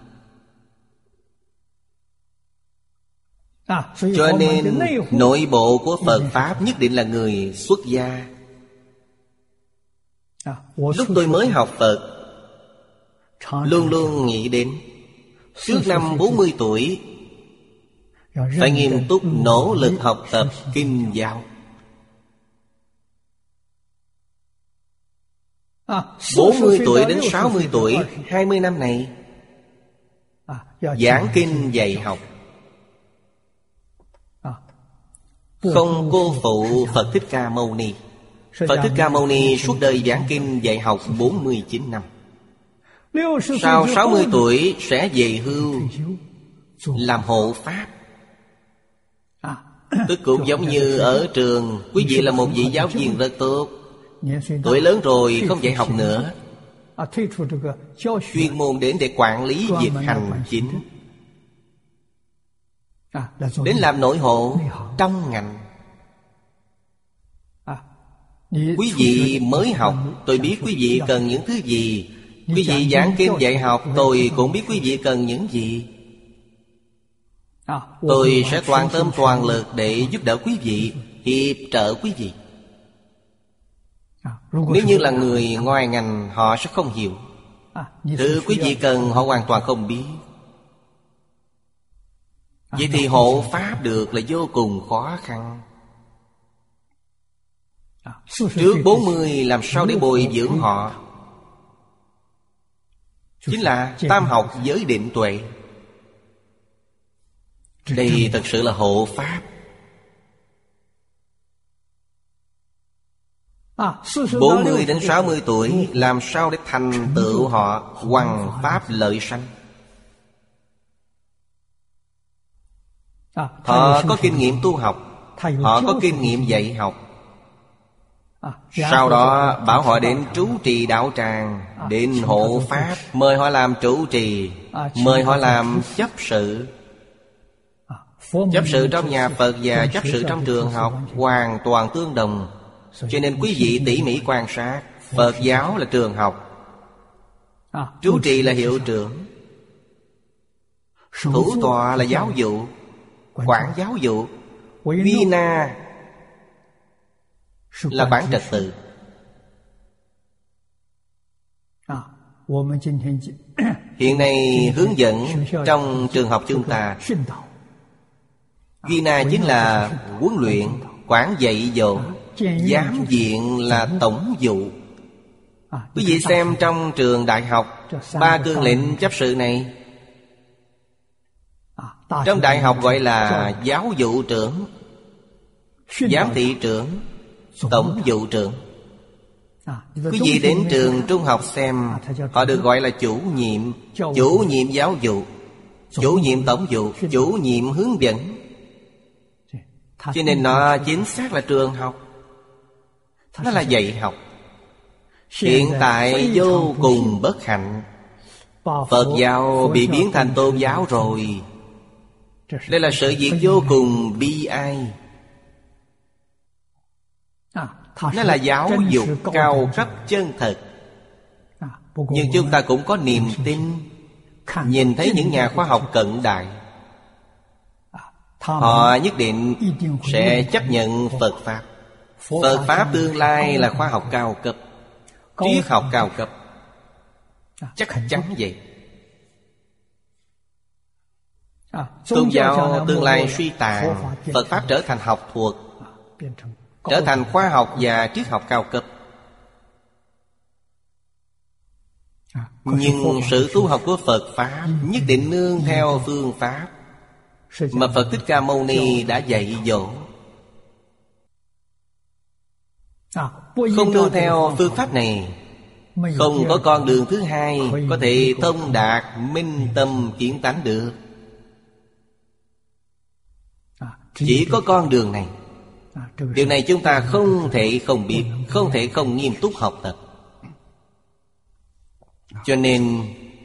Speaker 1: Cho nên nội bộ của Phật Pháp nhất định là người xuất gia. Lúc tôi mới học Phật, luôn luôn nghĩ đến trước năm 40 tuổi phải nghiêm túc nỗ lực học tập kinh giáo. 40 tuổi đến 60 tuổi 20 năm này giảng kinh dạy học, không cô phụ Phật Thích Ca Mâu Ni. Phật Thích Ca Mâu Ni suốt đời giảng kinh dạy học 49 năm. Sau 60 tuổi sẽ về hưu làm hộ pháp. Tức cũng giống như ở trường, quý vị là một vị giáo viên rất tốt, tuổi lớn rồi không dạy học nữa, chuyên môn đến để quản lý việc hành chính, đến làm nội hộ trong ngành. Quý vị mới học, tôi biết quý vị cần những thứ gì. Quý vị giảng kinh dạy học, tôi cũng biết quý vị cần những gì. Tôi sẽ toàn tâm toàn lực để giúp đỡ quý vị, hiệp trợ quý vị. Nếu như là người ngoài ngành, họ sẽ không hiểu. Thứ quý vị cần họ hoàn toàn không biết. Vậy thì hộ pháp được là vô cùng khó khăn. Trước 40 làm sao để bồi dưỡng họ? Chính là tam học giới định tuệ. Đây thật sự là hộ pháp. 40 đến 60 tuổi làm sao để thành tựu họ hoằng pháp lợi sanh. Họ có kinh nghiệm tu học, họ có kinh nghiệm dạy học. Sau đó bảo họ đến trú trì đạo tràng, đến hộ pháp, mời họ làm trụ trì, mời họ làm chấp sự. Chấp sự trong nhà Phật và chấp sự trong trường học hoàn toàn tương đồng. Cho nên quý vị tỉ mỉ quan sát, Phật giáo là trường học, trú trì là hiệu trưởng, thủ tọa là giáo vụ, quản giáo vụ, Vina là quản trật tự. Hiện nay hướng dẫn trong trường học chúng ta, Vina chính là huấn luyện, quản dạy dỗ, giám viện là tổng vụ. Quý vị xem trong trường đại học, 3 cương lĩnh chấp sự này, trong đại học gọi là giáo vụ trưởng, giám thị trưởng, tổng vụ trưởng. Quý vị đến trường trung học xem, họ được gọi là chủ nhiệm giáo vụ, chủ nhiệm tổng vụ, chủ nhiệm hướng dẫn. Cho nên nó chính xác là trường học, nó là dạy học. Hiện tại vô cùng bất hạnh, Phật giáo bị biến thành tôn giáo rồi. Đây là sự việc vô cùng bi ai. Nó là giáo dục cao cấp chân thật. Nhưng chúng ta cũng có niềm tin. Nhìn thấy những nhà khoa học cận đại, họ nhất định sẽ chấp nhận Phật Pháp. Phật Pháp tương lai là khoa học cao cấp, triết học cao cấp. Chắc chắn vậy. Tôn giáo tương lai suy tàn, Phật Pháp trở thành học thuật, trở thành khoa học và triết học cao cấp. Nhưng sự tu học của Phật Pháp nhất định nương theo phương pháp mà Phật Thích Ca Mâu Ni đã dạy dỗ. Không nương theo phương pháp này, không có con đường thứ hai có thể thông đạt minh tâm kiến tánh được. Chỉ có con đường này. Điều này chúng ta không thể không biết, không thể không nghiêm túc học tập. Cho nên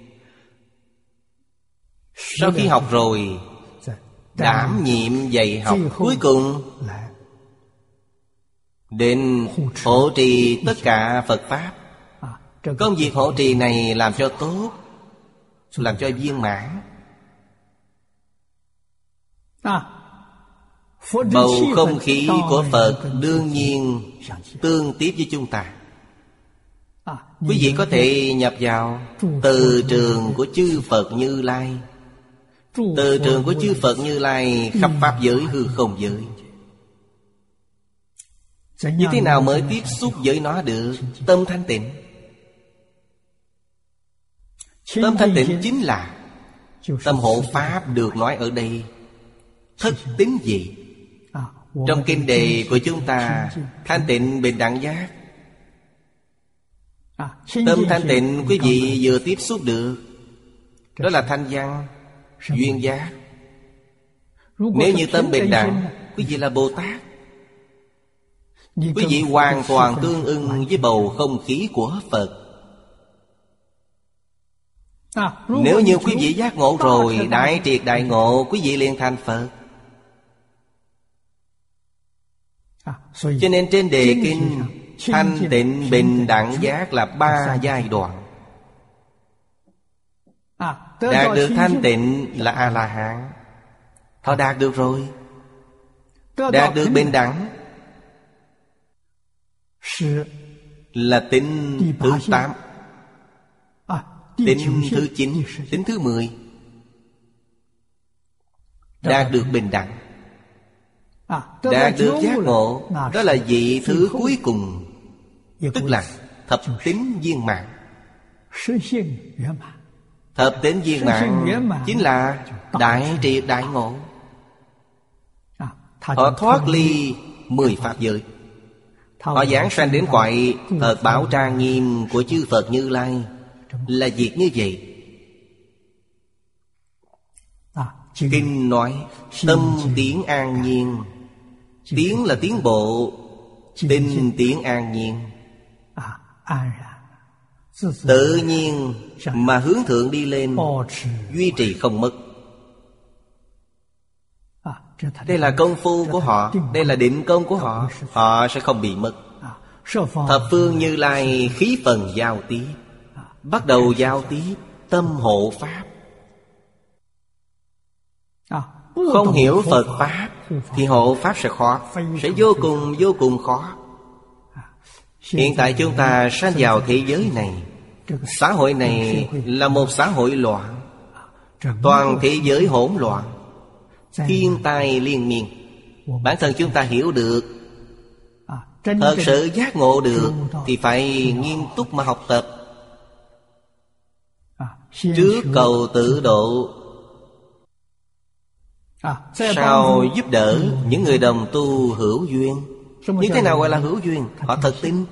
Speaker 1: sau khi học rồi, đảm nhiệm dạy học, cuối cùng đến hộ trì tất cả Phật Pháp. Công việc hộ trì này làm cho tốt, làm cho viên mãn. Bầu không khí của Phật đương nhiên tương tiếp với chúng ta. Quý vị có thể nhập vào từ trường của chư Phật Như Lai. Từ trường của chư Phật Như Lai khắp pháp giới hư không giới. Như thế nào mới tiếp xúc với nó được? Tâm thanh tịnh. Tâm thanh tịnh chính là tâm hộ Pháp được nói ở đây. Thất tín gì? Trong kinh đề của chúng ta, thanh tịnh bình đẳng giác. Tâm thanh tịnh quý vị vừa tiếp xúc được, đó là thanh văn, duyên giác. Nếu như tâm bình đẳng, quý vị là Bồ Tát. Quý vị hoàn toàn tương ưng với bầu không khí của Phật. Nếu như quý vị giác ngộ rồi, đại triệt đại ngộ, quý vị liền thành Phật. Cho nên trên đề kinh, thanh tịnh bình đẳng giác là 3 giai đoạn. Đạt được thanh tịnh là A-la-hán, họ đạt được rồi. Đạt được bình đẳng là tính thứ 8, tính thứ 9, tính thứ 10. Đạt được bình đẳng, đạt được giác ngộ, đó là vị thứ cuối cùng, tức là thập tín viên mãn. Thập tín viên mãn chính là đại triệt đại ngộ. Họ thoát ly 10 pháp giới, họ giảng sanh đến cõi thật bảo trang nghiêm của chư Phật Như Lai. Là việc như vậy. Kinh nói tâm tiến an nhiên. Tiến là tiến bộ, tinh tiến an nhiên. Tự nhiên mà hướng thượng đi lên, duy trì không mất. Đây là công phu của họ, đây là định công của họ. Họ sẽ không bị mất. Thập phương Như Lai khí phần giao tiếp, bắt đầu giao tiếp tâm hộ Pháp. Không hiểu Phật Pháp thì hộ Pháp sẽ khó, sẽ vô cùng khó. Hiện tại chúng ta sanh vào thế giới này, xã hội này là một xã hội loạn. Toàn thế giới hỗn loạn, thiên tai liên miên. Bản thân chúng ta hiểu được, thật sự giác ngộ được, thì phải nghiêm túc mà học tập. Trước cầu tự độ, sau giúp đỡ những người đồng tu hữu duyên. Như thế nào gọi là hữu duyên? Họ thật tin,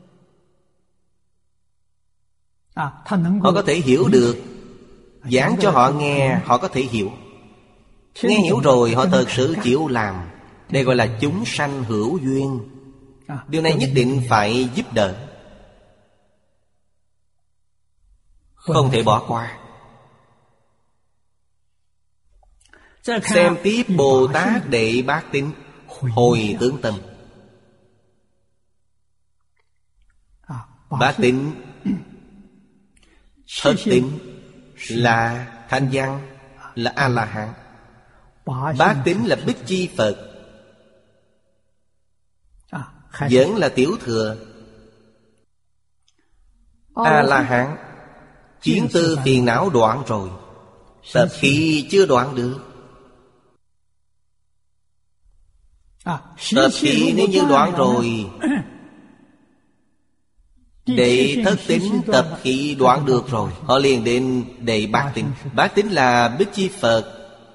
Speaker 1: họ có thể hiểu được. Giảng cho họ nghe, họ có thể hiểu. Nghe hiểu rồi họ thật sự chịu làm. Đây gọi là chúng sanh hữu duyên. Điều này nhất định phải giúp đỡ, không thể bỏ qua. Xem tiếp Bồ Tát Đệ Bát Tín hồi tướng tâm. Bát Tín, thất tín là thanh văn, là A-la-hán. Bát Tín là Bích Chi Phật, vẫn là tiểu thừa. A-la-hán kiến tư phiền não đoạn rồi, tập khí chưa đoạn được. Tập khí nếu như đoạn rồi, đệ thất tín tập khí đoạn được rồi, họ liền đến đệ bát tín. Bát tín là Bích Chi Phật,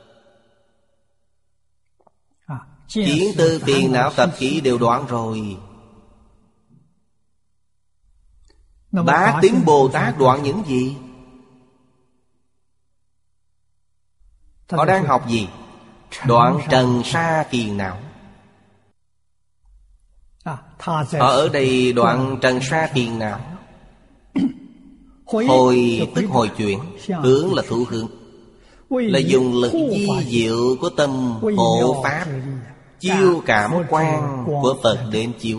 Speaker 1: kiến tư phiền não tập khí đều đoạn rồi. Bát tín Bồ Tát đoạn những gì? Họ đang học gì? Đoạn trần sa phiền não. Họ ở đây đoạn trần sa phiền não. Hồi tức hồi chuyển, hướng là thủ hướng, là dùng lực di diệu của tâm hộ Pháp chiêu cảm quan của Phật đến chiếu.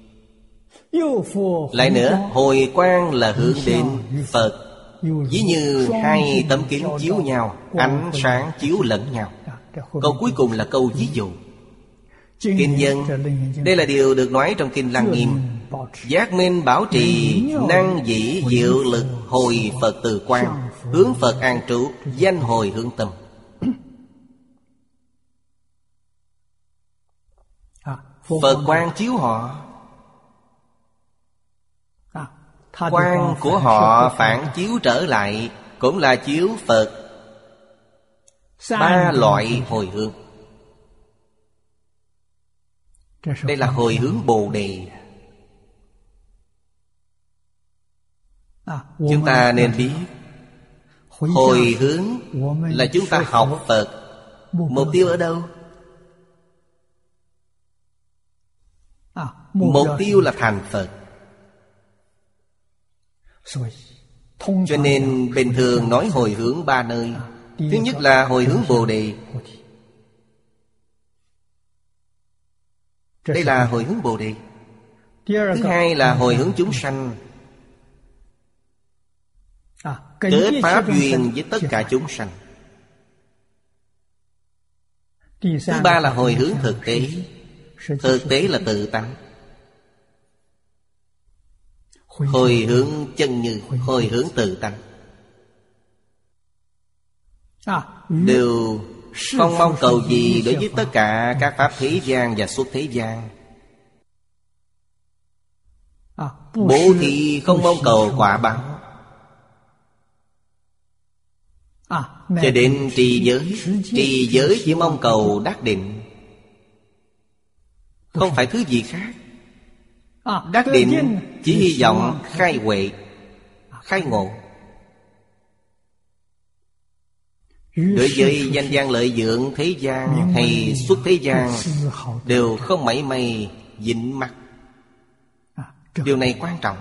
Speaker 1: Lại nữa, hồi quang là hướng đến Phật. Ví như hai tấm kính chiếu nhau, ánh sáng chiếu lẫn nhau. Câu cuối cùng là câu ví dụ. Kinh dân, đây là điều được nói trong Kinh Lăng Nghiêm. Giác minh bảo trì, năng dĩ diệu lực, hồi Phật từ quan, hướng Phật an trú, danh hồi hướng tâm. Phật quang chiếu họ, quang của họ phản chiếu trở lại, cũng là chiếu Phật. Ba loại hồi hướng. Đây là hồi hướng Bồ Đề. Chúng ta nên biết, hồi hướng là chúng ta học Phật. Mục tiêu ở đâu? Mục tiêu là thành Phật. Cho nên bình thường nói hồi hướng ba nơi. Thứ nhất là hồi hướng Bồ Đề. Đây là hồi hướng Bồ Đề. Thứ hai là hồi hướng chúng sanh, kết pháp duyên với tất cả chúng sanh. Thứ ba là hồi hướng thực tế. Thực tế là tự tánh. Hồi hướng chân như, hồi hướng tự tánh, đều không mong cầu gì đối với tất cả các pháp thế gian và xuất thế gian. Bố thí không mong cầu quả báo, cho đến trì giới chỉ mong cầu đắc định, không phải thứ gì khác. Đắc định chỉ hy vọng khai huệ, khai ngộ. Đối với danh văn lợi dưỡng thế gian hay xuất thế gian đều không mảy may dính mắc. Điều này quan trọng.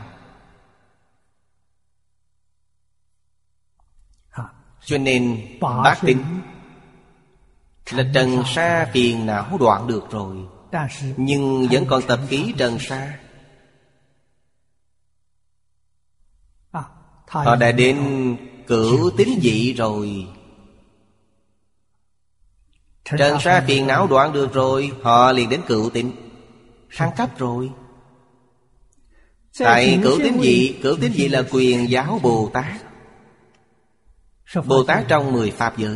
Speaker 1: Cho nên bát tính là trần sa phiền não đoạn được rồi, nhưng vẫn còn tập khí trần sa. Họ đã đến cửu tín vị rồi. Trần sa phiền não đoạn được rồi, họ liền đến cửu tín, thăng cấp rồi. Tại cửu tín vị là quyền giáo Bồ Tát. Bồ Tát trong 10 pháp giới.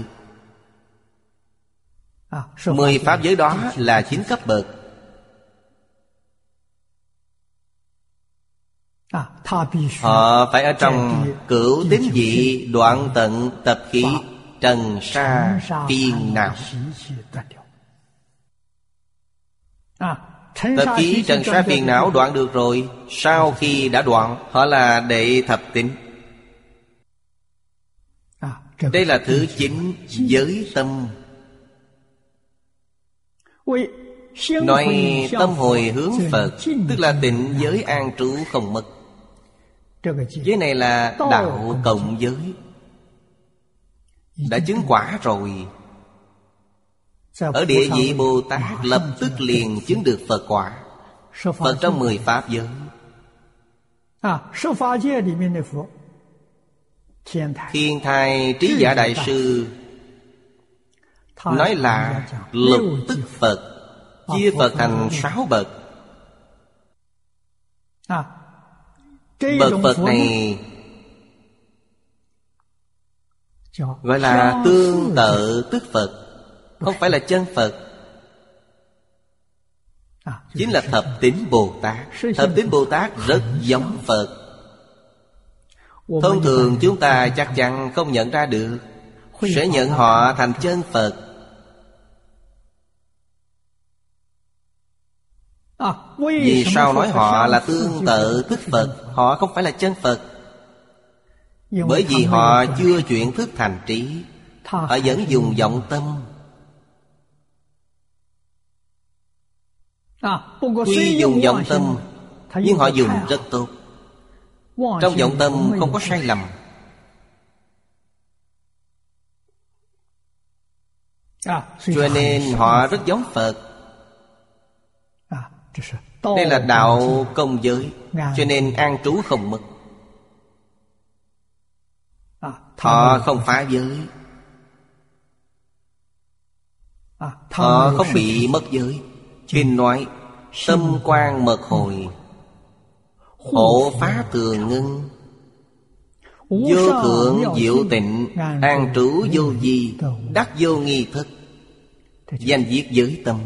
Speaker 1: 10 pháp giới đó là 9 cấp bậc. Họ phải ở trong cửu tín vị đoạn tận tập khí trần sa phiền não. Tập khí trần sa phiền não đoạn được rồi. Sau khi đã đoạn, họ là đệ thập tín. Đây là thứ 9 giới tâm. Nói tâm hồi hướng Phật, tức là tịnh giới an trú không mất. Giới này là đạo cộng giới, đã chứng quả rồi. Ở địa vị Bồ Tát lập tức liền chứng được Phật quả. Phật trong 10 pháp giới. Thiên Thai Trí Giả Đại Sư nói là lục tức Phật, chia Phật thành 6 bậc. Bậc Phật này gọi là tương tự tức Phật, không phải là chân Phật. Chính là thập tín Bồ Tát. Thập tín Bồ Tát rất giống Phật. Thông thường chúng ta chắc chắn không nhận ra được, sẽ nhận họ thành chân Phật. Vì sao nói họ là tương tự tức Phật? Họ không phải là chân Phật. Bởi vì họ chưa chuyển thức thành trí, họ vẫn dùng vọng tâm. Tuy dùng vọng tâm, nhưng họ dùng rất tốt. Trong vọng tâm không có sai lầm. Cho nên họ rất giống Phật. Đây là đạo công giới, cho nên an trú không mất. Họ không phá giới, họ không bị mất giới. Kinh nói tâm quan mật hồi, hộ pháp thường ngưng, vô thượng diệu tịnh, an trú vô vi, đắc vô nghi thức, danh viết giới tâm.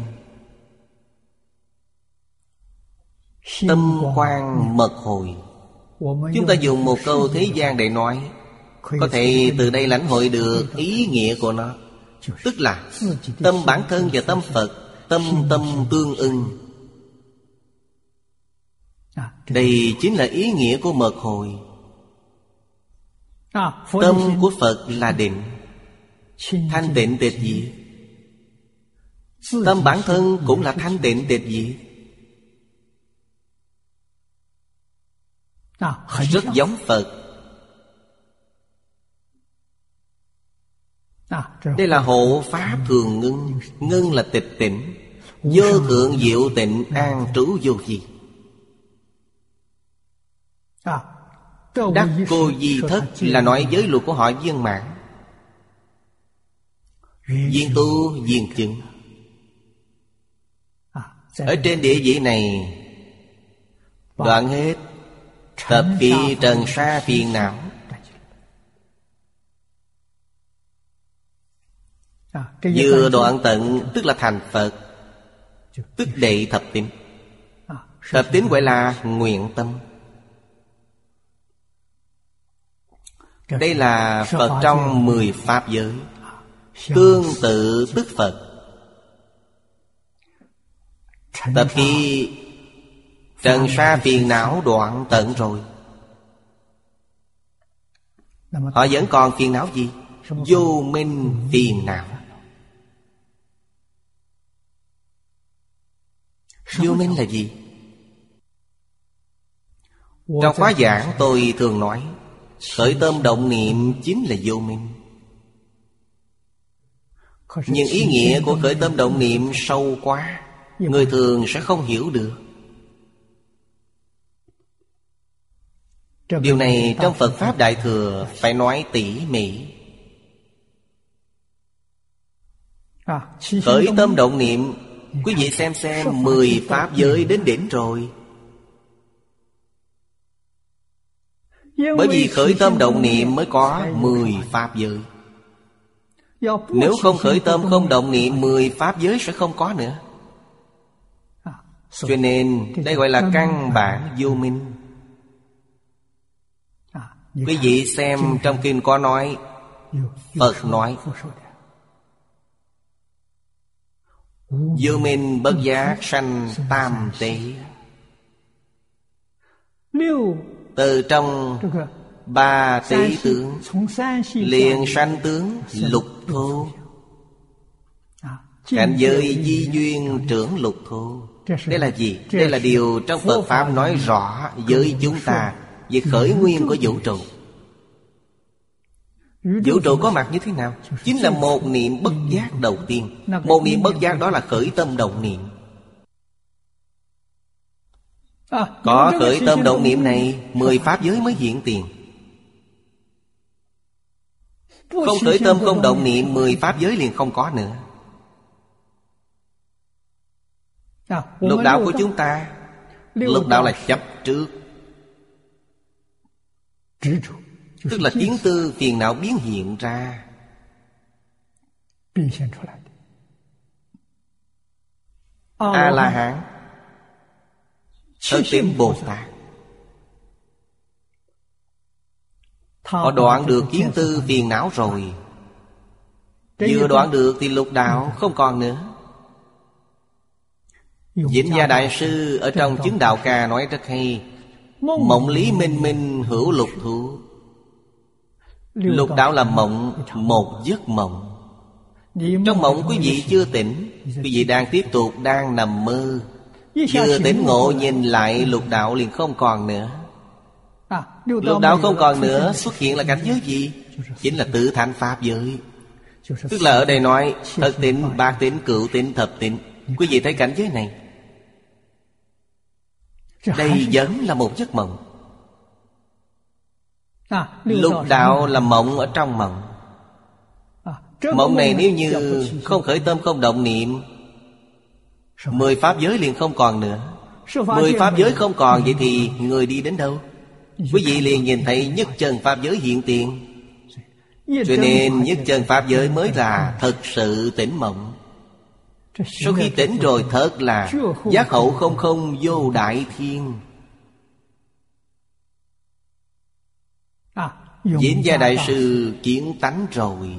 Speaker 1: Tâm quan mật hồi. Chúng ta dùng một câu thế gian để nói, có thể từ đây lãnh hội được ý nghĩa của nó. Tức là tâm bản thân và tâm Phật, tâm tâm tương ưng. Đây chính là ý nghĩa của mật hồi. Tâm của Phật là định, thanh tịnh tịch diệt. Tâm bản thân cũng là thanh tịnh tịch diệt, rất giống Phật. Đây là hộ pháp thường ngưng. Ngưng là tịch tỉnh, vô thượng diệu tịnh, an trú vô vi. Đắc cô di thất là nói giới luật của họ viên mãn, viên tu viên chứng. Ở trên địa vị này đoạn hết tập khí trần sa phiền não. Vừa đoạn tận tức là thành Phật, tức đệ thập tín. Thập tín gọi là nguyện tâm. Đây là Phật trong 10 pháp giới. Tương tự tức Phật. Tập khi trần sa phiền não đoạn tận rồi, họ vẫn còn phiền não gì? Vô minh phiền não. Vô minh là gì? Trong khóa giảng tôi thường nói, khởi tâm động niệm chính là vô minh. Nhưng ý nghĩa của khởi tâm động niệm sâu quá, người thường sẽ không hiểu được. Điều này trong Phật Pháp Đại Thừa phải nói tỉ mỉ. Khởi tâm động niệm, quý vị xem 10 pháp giới đến đỉnh rồi. Bởi vì khởi tâm động niệm mới có 10 pháp giới. Nếu không khởi tâm không động niệm, 10 pháp giới sẽ không có nữa. Cho nên đây gọi là căn bản vô minh. Quý vị xem trong kinh có nói, Phật nói vô minh bất giác sanh tam tế. Từ trong 3 tế tướng liền sanh tướng lục thô. Cảnh giới di duyên trưởng lục thô. Đây là gì? Đây là điều trong Phật Pháp nói rõ với chúng ta về khởi nguyên của vũ trụ. Vũ trụ có mặt như thế nào? Chính là một niệm bất giác đầu tiên. Một niệm bất giác đó là khởi tâm động niệm. Có khởi tâm động niệm này, 10 pháp giới mới hiện tiền. Không khởi tâm không động niệm, 10 pháp giới liền không có nữa. Lục đạo của chúng ta, lục đạo là chấp trước, tức là kiến tư phiền não biến hiện ra. A-la-hán, Thất Tín Bồ Tát, họ đoạn được kiến tư phiền não rồi. Vừa đoạn được thì lục đạo không còn nữa. Vĩnh Gia Đại Sư ở trong Chứng Đạo Ca nói rất hay: mộng lý minh minh hữu lục thủ. Lục đạo là mộng, một giấc mộng. Trong mộng quý vị chưa tỉnh, quý vị đang tiếp tục đang nằm mơ. Chưa tỉnh ngộ nhìn lại lục đạo liền không còn nữa. Lục đạo không còn nữa, xuất hiện là cảnh giới gì? Chính là tự thành pháp giới. Tức là ở đây nói thất tín, bát tín, cửu tín, thập tín. Quý vị thấy cảnh giới này, Đây vẫn là một giấc mộng. Lục đạo là mộng ở trong mộng. Mộng này nếu như không khởi tâm không động niệm, 10 pháp giới liền không còn nữa. 10 pháp giới không còn, vậy thì người đi đến đâu? Quý vị liền nhìn thấy nhất chân pháp giới hiện tiền. Cho nên nhất chân pháp giới mới là thật sự tỉnh mộng. Sau khi tỉnh rồi thật là giác hậu không không vô đại thiên. Diễn Gia Đại Sư kiến tánh rồi.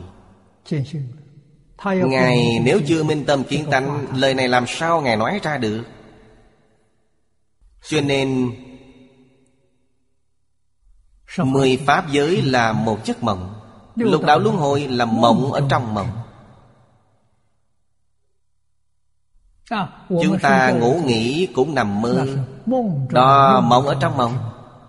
Speaker 1: Ngài nếu chưa minh tâm kiến tánh, lời này làm sao Ngài nói ra được? Cho nên 10 pháp giới là một giấc mộng. Lục đạo luân hồi là mộng ở trong mộng. Chúng ta ngủ nghỉ cũng nằm mơ. Đó mộng ở trong mộng.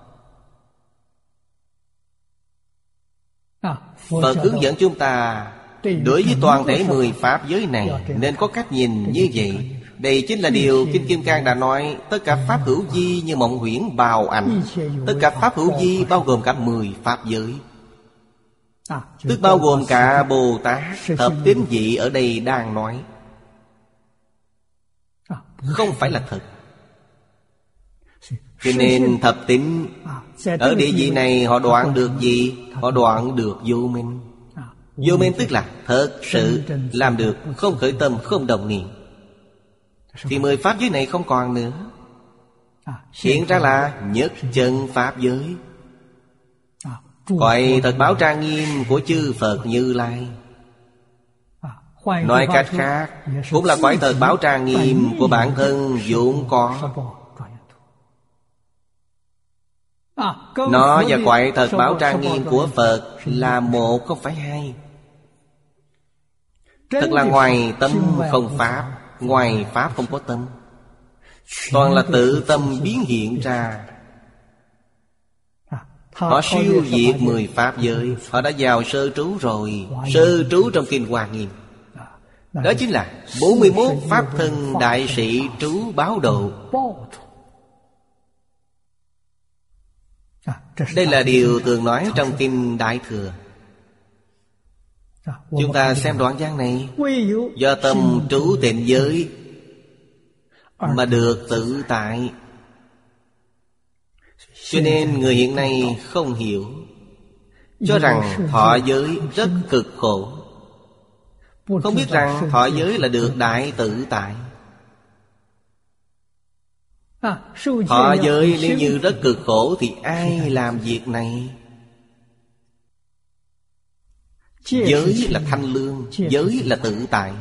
Speaker 1: Phật hướng dẫn chúng ta đối với toàn thể 10 pháp giới này nên có cách nhìn như vậy. Đây chính là điều Kinh Kim Cang đã nói. Tất cả pháp hữu vi như mộng huyễn bào ảnh. Tất cả pháp hữu vi bao gồm cả 10 pháp giới, tức bao gồm cả Bồ Tát thập tín vị ở đây đang nói. Không phải là thật. Cho nên thập tín ở địa vị này họ đoạn được gì? Họ đoạn được vô minh. Vô minh tức là thật sự làm được không khởi tâm không động niệm, thì 10 pháp giới này không còn nữa. Hiện ra là nhất chân pháp giới, cõi thật báo trang nghiêm của chư Phật Như Lai. Nói cách khác, cũng là cõi thật báo trang nghiêm của bản thân vốn có. Nó và cõi thật báo trang nghiêm của Phật là một, không phải hai. Thật là ngoài tâm không pháp, ngoài pháp không có tâm. Toàn là tự tâm biến hiện ra. Họ siêu diệt 10 pháp giới. Họ đã vào sơ trú rồi. Sơ trú trong Kinh Hoa Nghiêm. Đó chính là 41 pháp thân đại sĩ trú báo độ. Đây là điều thường nói trong Kinh Đại Thừa. Chúng ta xem đoạn văn này. Do tâm trú tịnh giới mà được tự tại. Cho nên người hiện nay không hiểu, cho rằng thọ giới rất cực khổ, không biết rằng thọ giới là được đại tự tại. Thọ giới nếu như rất cực khổ thì ai làm việc này? Giới là thanh lương, giới là tự tại.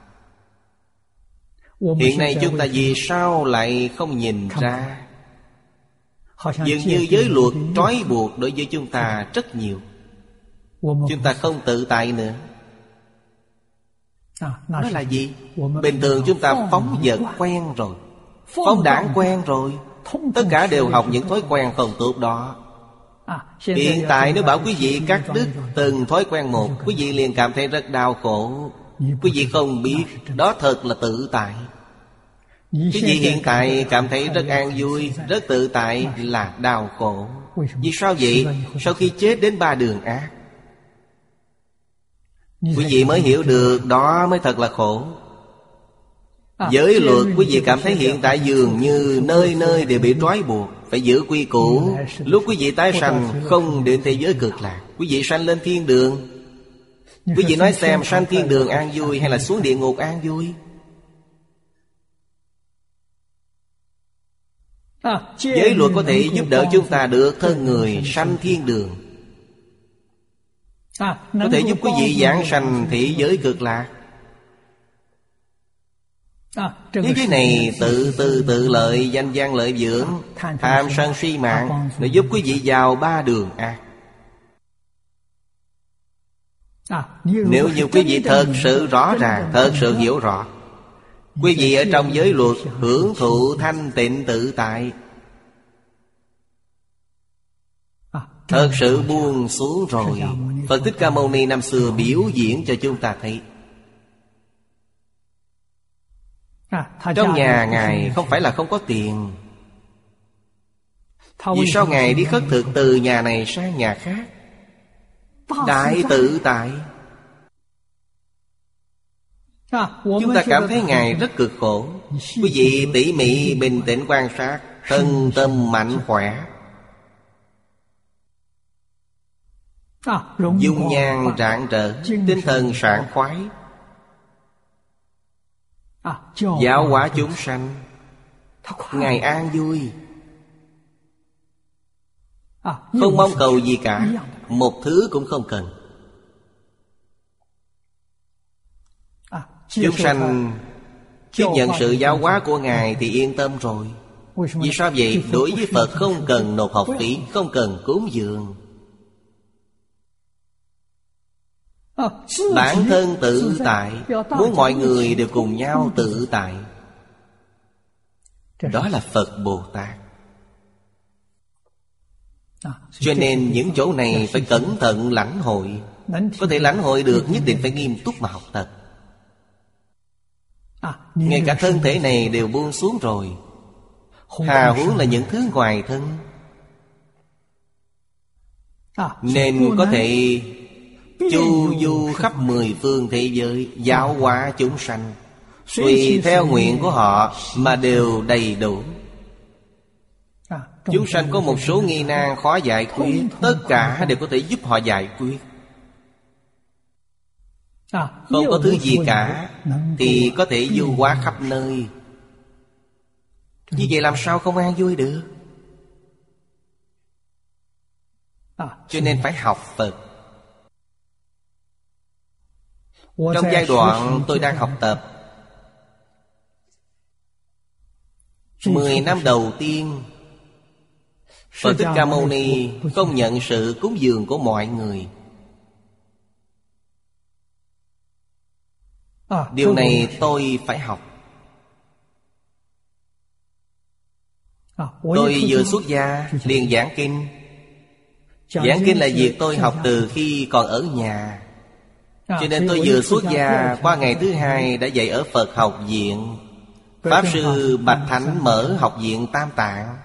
Speaker 1: Hiện nay chúng ta vì sao lại không nhìn ra? Dường như giới luật trói buộc đối với chúng ta rất nhiều. Chúng ta không tự tại nữa. Đó là gì? Bình thường chúng ta phóng dật quen rồi, phóng đãng quen rồi, tất cả đều học những thói quen không tốt đó. Hiện tại nếu bảo quý vị cắt đứt từng thói quen một, quý vị liền cảm thấy rất đau khổ. Quý vị không biết đó thật là tự tại. Quý vị hiện tại cảm thấy rất an vui, rất tự tại là đau khổ. Vì sao vậy? Sau khi chết đến 3 đường ác, quý vị mới hiểu được đó mới thật là khổ. Giới luật quý vị cảm thấy hiện tại dường như nơi nơi đều bị trói buộc, phải giữ quy củ. Lúc quý vị tái sanh không đến thế giới cực lạc, quý vị sanh lên thiên đường. Quý vị nói xem, sanh thiên đường an vui hay là xuống địa ngục an vui? Giới luật có thể giúp đỡ chúng ta được thân người sanh thiên đường, có thể giúp quý vị giảng sanh thế giới cực lạc. Thế giới này tự lợi, danh văn lợi dưỡng, tham sân si mạng, để giúp quý vị vào 3 đường ác. Nếu như quý vị thật sự rõ ràng, thật sự hiểu rõ, quý vị ở trong giới luật hưởng thụ thanh tịnh tự tại, thật sự buông xuống rồi. Phật Thích Ca Mâu Ni năm xưa biểu diễn cho chúng ta thấy. Trong nhà Ngài không phải là không có tiền, Vì sao Ngài đi khất thực từ nhà này sang nhà khác? Đại tự tại. Chúng ta cảm thấy Ngài rất cực khổ. Quý vị tỉ mỉ bình tĩnh quan sát, thân tâm mạnh khỏe, dung nhan rạng rỡ, tinh thần sảng khoái, giáo hóa chúng sanh. Ngài an vui, không mong cầu gì cả, một thứ cũng không cần. Chúng sanh tiếp nhận sự giáo hóa của Ngài thì yên tâm rồi. Vì sao vậy? Đối với Phật không cần nộp học phí, không cần cúng dường. Bản thân tự tại, muốn mọi người đều cùng nhau tự tại. Đó là Phật Bồ Tát. Cho nên những chỗ này phải cẩn thận lãnh hội. Có thể lãnh hội được nhất định phải nghiêm túc mà học tập. Ngay cả thân thể này đều buông xuống rồi, hà huống là những thứ ngoài thân. Nên có thể chu du khắp 10 phương thế giới, giáo hóa chúng sanh. Tùy theo nguyện của họ mà đều đầy đủ. Chúng sanh có một số nghi nan khó giải quyết, tất cả đều có thể giúp họ giải quyết. Không có thứ gì cả thì có thể du hóa khắp nơi. Như vậy làm sao không an vui được? Cho nên phải học Phật. Trong giai đoạn tôi đang học tập 10 năm đầu tiên, Phật Thích Ca Mâu Ni không nhận sự cúng dường của mọi người. Điều này tôi phải học. Tôi vừa xuất gia liền giảng kinh. Giảng kinh là việc tôi học từ khi còn ở nhà. Cho nên tôi vừa xuất gia, qua ngày thứ hai đã dạy ở Phật học viện. Pháp Sư Bạch Thánh mở học viện Tam Tạng,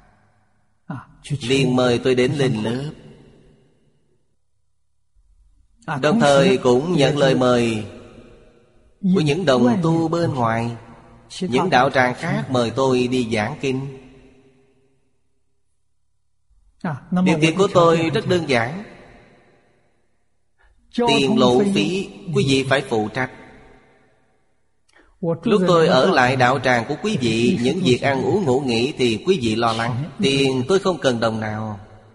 Speaker 1: liền mời tôi đến lên lớp. Đồng thời cũng nhận lời mời của những đồng tu bên ngoài. Những đạo tràng khác mời tôi đi giảng kinh. Điều kiện của tôi rất đơn giản. Tiền lộ phí quý vị phải phụ trách. Lúc tôi ở lại đạo tràng của quý vị, những việc ăn uống ngủ nghỉ thì quý vị lo lắng. Tiền tôi không cần đồng nào.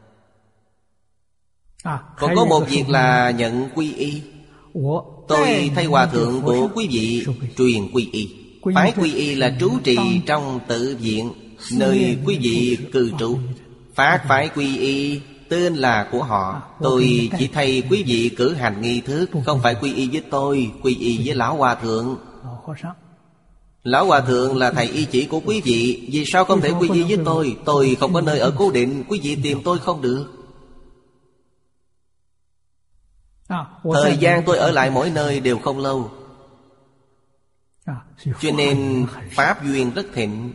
Speaker 1: Còn có một việc là nhận quy y. Tôi thay hòa thượng của quý vị truyền quy y. Phái quy y là trú trì trong tự viện nơi quý vị cư trú. Phát phái quy y tên là của họ. Tôi chỉ thay quý vị cử hành nghi thức, không phải quy y với tôi, quy y với Lão Hòa Thượng. Lão Hòa Thượng là thầy y chỉ của quý vị. Vì sao không thể quy y với tôi? Tôi không có nơi ở cố định, quý vị tìm tôi không được. Thời gian tôi ở lại mỗi nơi đều không lâu. Cho nên Pháp duyên rất thịnh.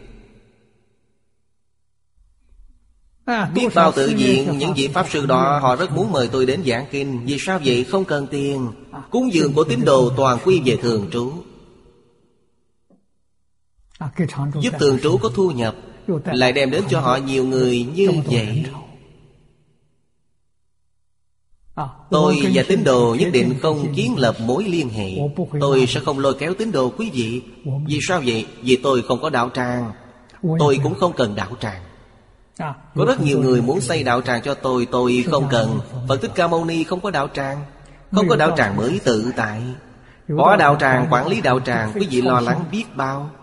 Speaker 1: Biết bao tự viện, những vị Pháp Sư đó họ rất muốn mời tôi đến giảng kinh. Vì sao vậy? Không cần tiền. Cúng dường của tín đồ toàn quy về thường trú, giúp thường trú có thu nhập, lại đem đến cho họ nhiều người như vậy. Tôi và tín đồ nhất định không kiến lập mối liên hệ. Tôi sẽ không lôi kéo tín đồ quý vị. Vì sao vậy? Vì tôi không có đạo tràng. Tôi cũng không cần đạo tràng. Có rất nhiều người muốn xây đạo tràng cho tôi không cần. Phật Thích Ca Mâu Ni không có đạo tràng. Không có đạo tràng mới tự tại. Có đạo tràng, quản lý đạo tràng, quý vị lo lắng biết bao.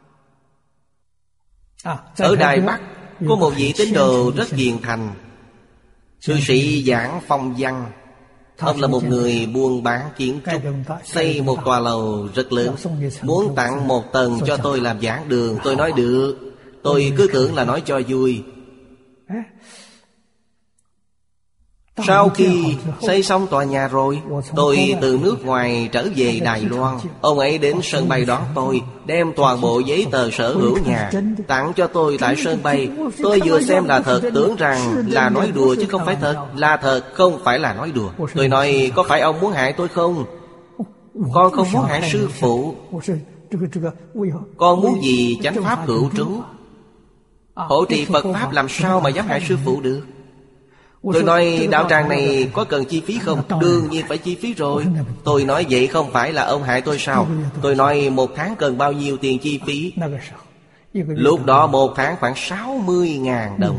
Speaker 1: Ở Đài Bắc có một vị tín đồ rất hiền thành, sư sĩ Giảng Phong Văn. Ông là một người buôn bán kiến trúc, xây một tòa lầu rất lớn, muốn tặng một tầng cho tôi làm giảng đường. Tôi nói được. Tôi cứ tưởng là nói cho vui. Sau khi xây xong tòa nhà rồi, tôi từ nước ngoài trở về Đài Loan. Ông ấy đến sân bay đón tôi, đem toàn bộ giấy tờ sở hữu nhà tặng cho tôi tại sân bay. Tôi vừa xem là thật, tưởng rằng là nói đùa chứ không phải thật. Là thật, không phải là nói đùa. Tôi nói, có phải ông muốn hại tôi không? Con không muốn hại sư phụ. Con muốn gì chánh pháp cựu trú, hộ trì Phật Pháp, làm sao mà dám hại sư phụ được? Tôi nói, đạo tràng này có cần chi phí không? Đương nhiên phải chi phí rồi. Tôi nói, vậy không phải là ông hại tôi sao? Tôi nói, 1 tháng cần bao nhiêu tiền chi phí? Lúc đó 1 tháng khoảng 60.000 đồng.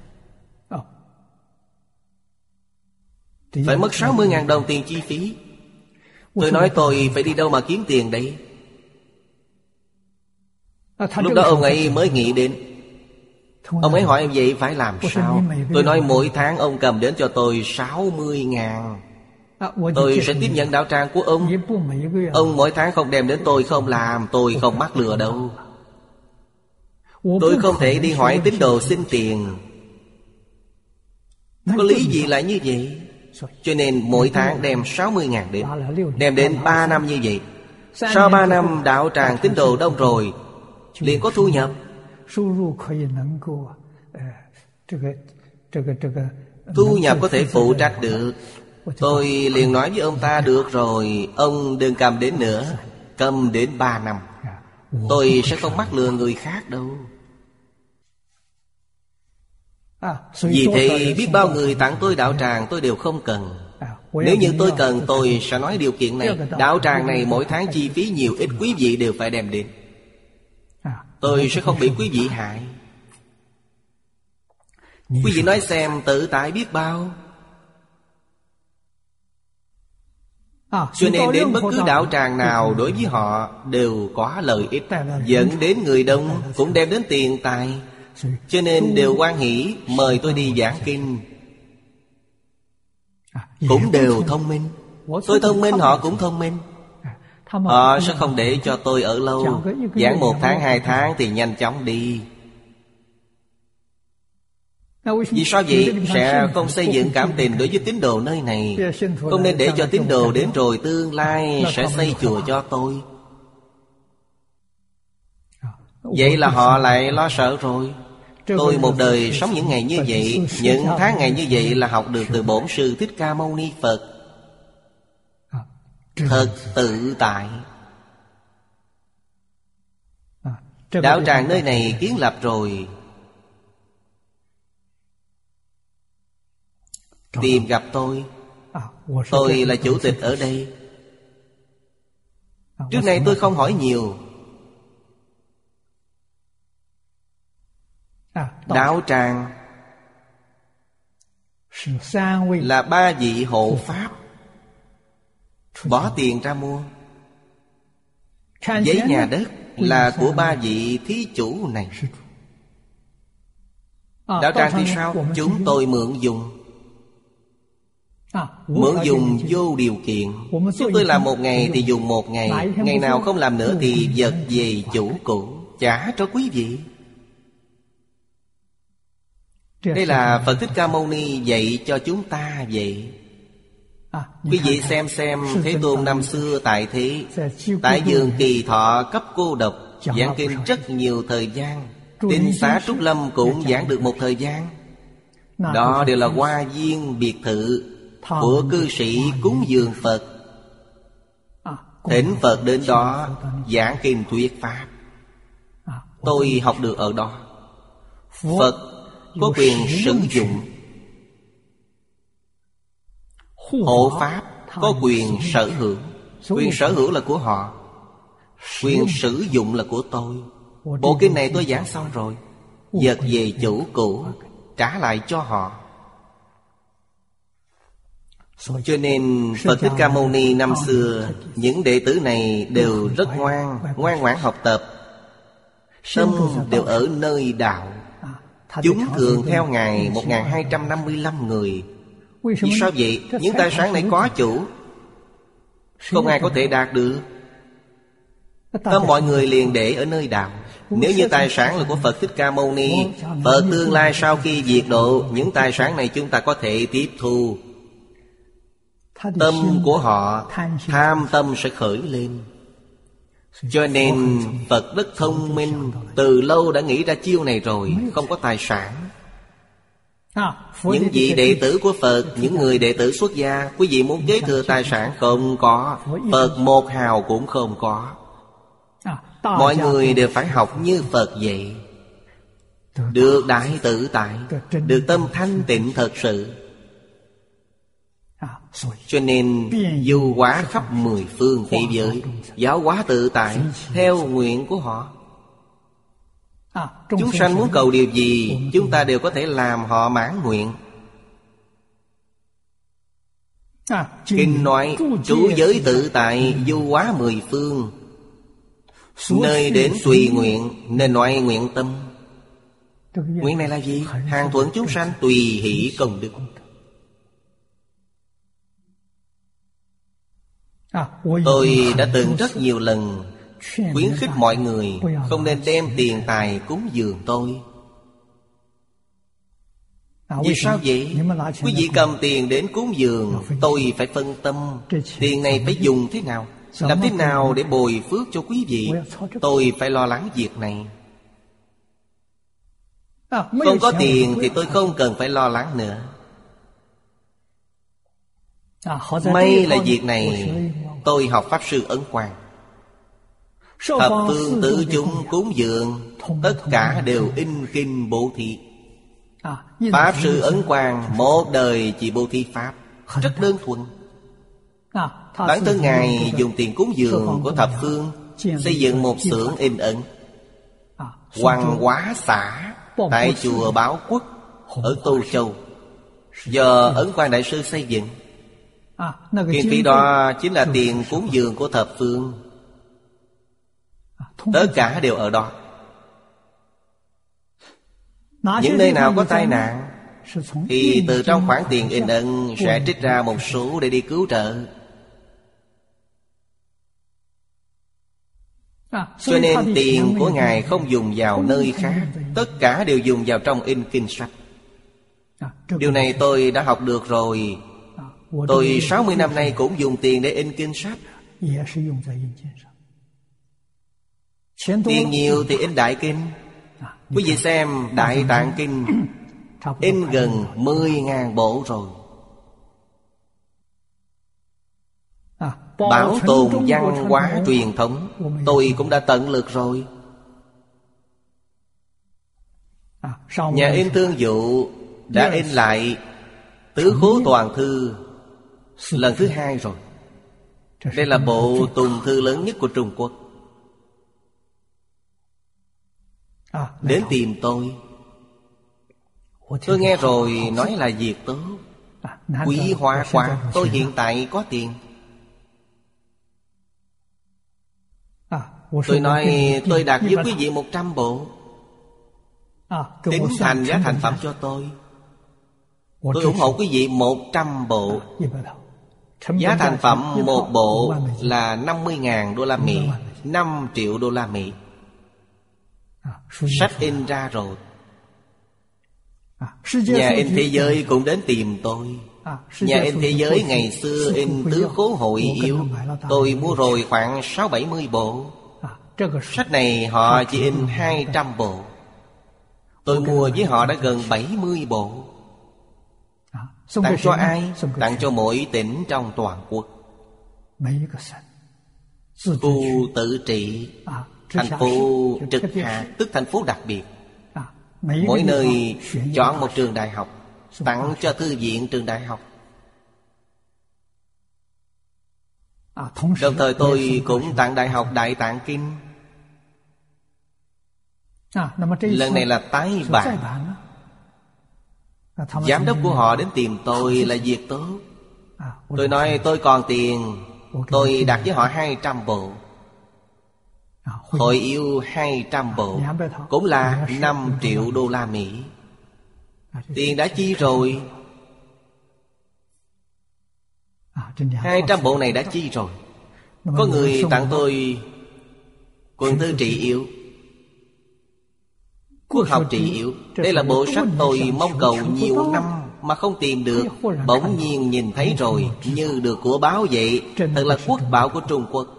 Speaker 1: Phải mất 60.000 đồng tiền chi phí. Tôi nói, tôi phải đi đâu mà kiếm tiền đây? Lúc đó ông ấy mới nghĩ đến. Ông ấy hỏi em vậy phải làm sao? Tôi nói, mỗi tháng ông cầm đến cho tôi 60.000, tôi sẽ tiếp nhận đạo tràng của ông. Ông mỗi tháng không đem đến tôi không làm, tôi không mắc lừa đâu. Tôi không thể đi hỏi tín đồ xin tiền. Có lý gì lại như vậy? Cho nên mỗi tháng đem 60.000 đến. Đem đến 3 năm như vậy. Sau 3 năm đạo tràng tín đồ đông rồi, liền có thu nhập. Thu nhập có thể phụ trách được. Tôi liền nói với ông ta, được rồi, ông đừng cầm đến nữa, cầm đến 3 năm. Tôi sẽ không mắc lừa người khác đâu. Vì thế biết bao người tặng tôi đạo tràng tôi đều không cần. Nếu như tôi cần, tôi sẽ nói điều kiện này. Đạo tràng này mỗi tháng chi phí nhiều ít quý vị đều phải đem đến. Tôi sẽ không bị quý vị hại. Quý vị nói xem, tự tại biết bao. Cho nên đến bất cứ đạo tràng nào, đối với họ đều có lợi ích, dẫn đến người đông, cũng đem đến tiền tài. Cho nên đều hoan hỷ mời tôi đi giảng kinh. Cũng đều thông minh. Tôi thông minh, họ cũng thông minh. Họ sẽ không để cho tôi ở lâu. Giảng 1 tháng 2 tháng thì nhanh chóng đi. Vì sao vậy? Sẽ không xây dựng cảm tình đối với tín đồ nơi này. Không nên để cho tín đồ đến rồi tương lai sẽ xây chùa cho tôi. Vậy là họ lại lo sợ rồi. Tôi một đời sống những ngày như vậy, những tháng ngày như vậy là học được từ Bổn Sư Thích Ca Mâu Ni Phật. Thật tự tại. Đạo tràng nơi này kiến lập rồi, tìm gặp tôi. Tôi là chủ tịch ở đây. Trước này tôi không hỏi nhiều. Đạo tràng là 3 vị hộ pháp bỏ tiền ra mua. Giấy nhà đất là của 3 vị thí chủ này. Đạo tràng thì sao? Chúng tôi mượn dùng. Mượn dùng vô điều kiện. Chúng tôi làm 1 ngày thì dùng 1 ngày. Ngày nào không làm nữa thì vật về chủ cũ, trả cho quý vị. Đây là Phật Thích Ca Mâu Ni dạy cho chúng ta vậy. Quý vị xem Thế Tôn năm xưa tại thế, tại vườn Kỳ Thọ cấp cô độc, giảng kinh rất nhiều thời gian. Tinh Xá Trúc Lâm cũng giảng được một thời gian. Đó đều là hoa viên biệt thự của cư sĩ cúng dường Phật. Thỉnh Phật đến đó giảng kinh thuyết pháp. Tôi học được ở đó. Phật có quyền sử dụng, hộ pháp có quyền sở hữu. Quyền sở hữu là của họ, quyền sử dụng là của tôi. Bộ kinh này tôi giảng xong rồi. Vật về chủ cũ, trả lại cho họ. Cho nên Phật Thích Ca Mâu Ni năm xưa, những đệ tử này đều rất ngoan ngoãn học tập. Tâm đều ở nơi đạo. Chúng thường theo Ngài 1255 người. Vì sao vậy? Những tài sản này có chủ, không ai có thể đạt được. Tâm mọi người liền để ở nơi đạo. Nếu như tài sản là của Phật Thích Ca Mâu Ni, Phật tương lai sau khi diệt độ, những tài sản này chúng ta có thể tiếp thu. Tâm của họ tham tâm sẽ khởi lên. Cho nên Phật rất thông minh, từ lâu đã nghĩ ra chiêu này rồi. Không có tài sản. Những vị đệ tử của Phật, những người đệ tử xuất gia, quý vị muốn kế thừa tài sản không có. Phật một hào cũng không có. Mọi người đều phải học như Phật vậy, được đại tự tại, được tâm thanh tịnh thật sự. Cho nên du hóa khắp mười phương thế giới, giáo hóa tự tại theo nguyện của họ. Chúng sanh muốn cầu điều gì, chúng ta đều có thể làm họ mãn nguyện. Kinh nói trú giới tự tại, du hóa mười phương, nơi đến tùy nguyện, nên nói nguyện tâm. Nguyện này là gì? Hàng thuận chúng sanh, tùy hỷ công đức. Tôi đã từng rất nhiều lần khuyến khích mọi người không nên đem tiền tài cúng dường tôi. Vì sao vậy? Quý vị cầm tiền đến cúng dường, tôi phải phân tâm. Tiền này phải dùng thế nào? Làm thế nào để bồi phước cho quý vị? Tôi phải lo lắng việc này. Không có tiền thì tôi không cần phải lo lắng nữa. May là việc này tôi học Pháp Sư Ấn Quang. Thập phương tứ chúng cúng dường, tất cả đều in kinh bố thí. Pháp Sư Ấn Quang một đời chỉ bố thí Pháp, rất đơn thuần. Bản thân Ngài dùng tiền cúng dường của thập phương xây dựng một xưởng in ấn Hoàng Hóa Xã tại chùa Báo Quốc ở Tô Châu, do Ấn Quang Đại Sư xây dựng. Kinh phí đó chính là tiền cúng dường của thập phương. Tất cả đều ở đó. Những nơi nào có tai nạn thì từ trong khoản tiền in ấn sẽ trích ra một số để đi cứu trợ. Cho nên tiền của Ngài không dùng vào nơi khác, tất cả đều dùng vào trong in kinh sách. Điều này tôi đã học được rồi. Tôi 60 năm nay cũng dùng tiền để in kinh sách. Tiền nhiều thì in Đại Kinh. Quý vị xem Đại Tạng Kinh in gần 10.000 bộ rồi. Bảo tồn văn hóa truyền thống tôi cũng đã tận lực rồi. Nhà in Thương Vụ đã in lại Tứ Khố Toàn Thư lần thứ 2 rồi. Đây là bộ tùng thư lớn nhất của Trung Quốc. Đến tìm tôi nghe rồi nói là việc tốt, quý hóa quá. Tôi hiện tại có tiền. Tôi nói tôi đặt với quý vị 100 bộ, tính thành giá thành phẩm cho tôi. Tôi ủng hộ quý vị 100 bộ. Giá thành phẩm một bộ là 50.000 đô la Mỹ, 5 triệu đô la Mỹ. Sách in ra rồi. Nhà in thế giới cũng đến tìm tôi. Nhà in thế giới ngày xưa in Tứ Khố Hội Yếu, tôi mua rồi khoảng 60-70 bộ. Sách này họ chỉ in 200 bộ, tôi mua với họ đã gần 70 bộ. Tặng cho ai? Tặng cho mỗi tỉnh trong toàn quốc. Khu tự trị, thành phố trực hạ, tức thành phố đặc biệt. Mỗi nơi chọn một trường đại học, tặng cho thư viện trường đại học. Đồng thời tôi cũng tặng Đại học Đại Tạng Kinh. Lần này là tái bản. Giám đốc của họ đến tìm tôi là việc tốt. Tôi nói tôi còn tiền, tôi đặt với họ 200 bộ. Hội Yêu 200 bộ, cũng là 5 triệu đô la Mỹ. Tiền đã chi rồi. 200 bộ này đã chi rồi. Có người tặng tôi Quần Tư Trị Yêu, Quốc học trị yếu. Đây là bộ sách tôi mong cầu nhiều năm mà không tìm được. Bỗng nhiên nhìn thấy rồi, như được của báo vậy. Thật là quốc bảo của Trung Quốc.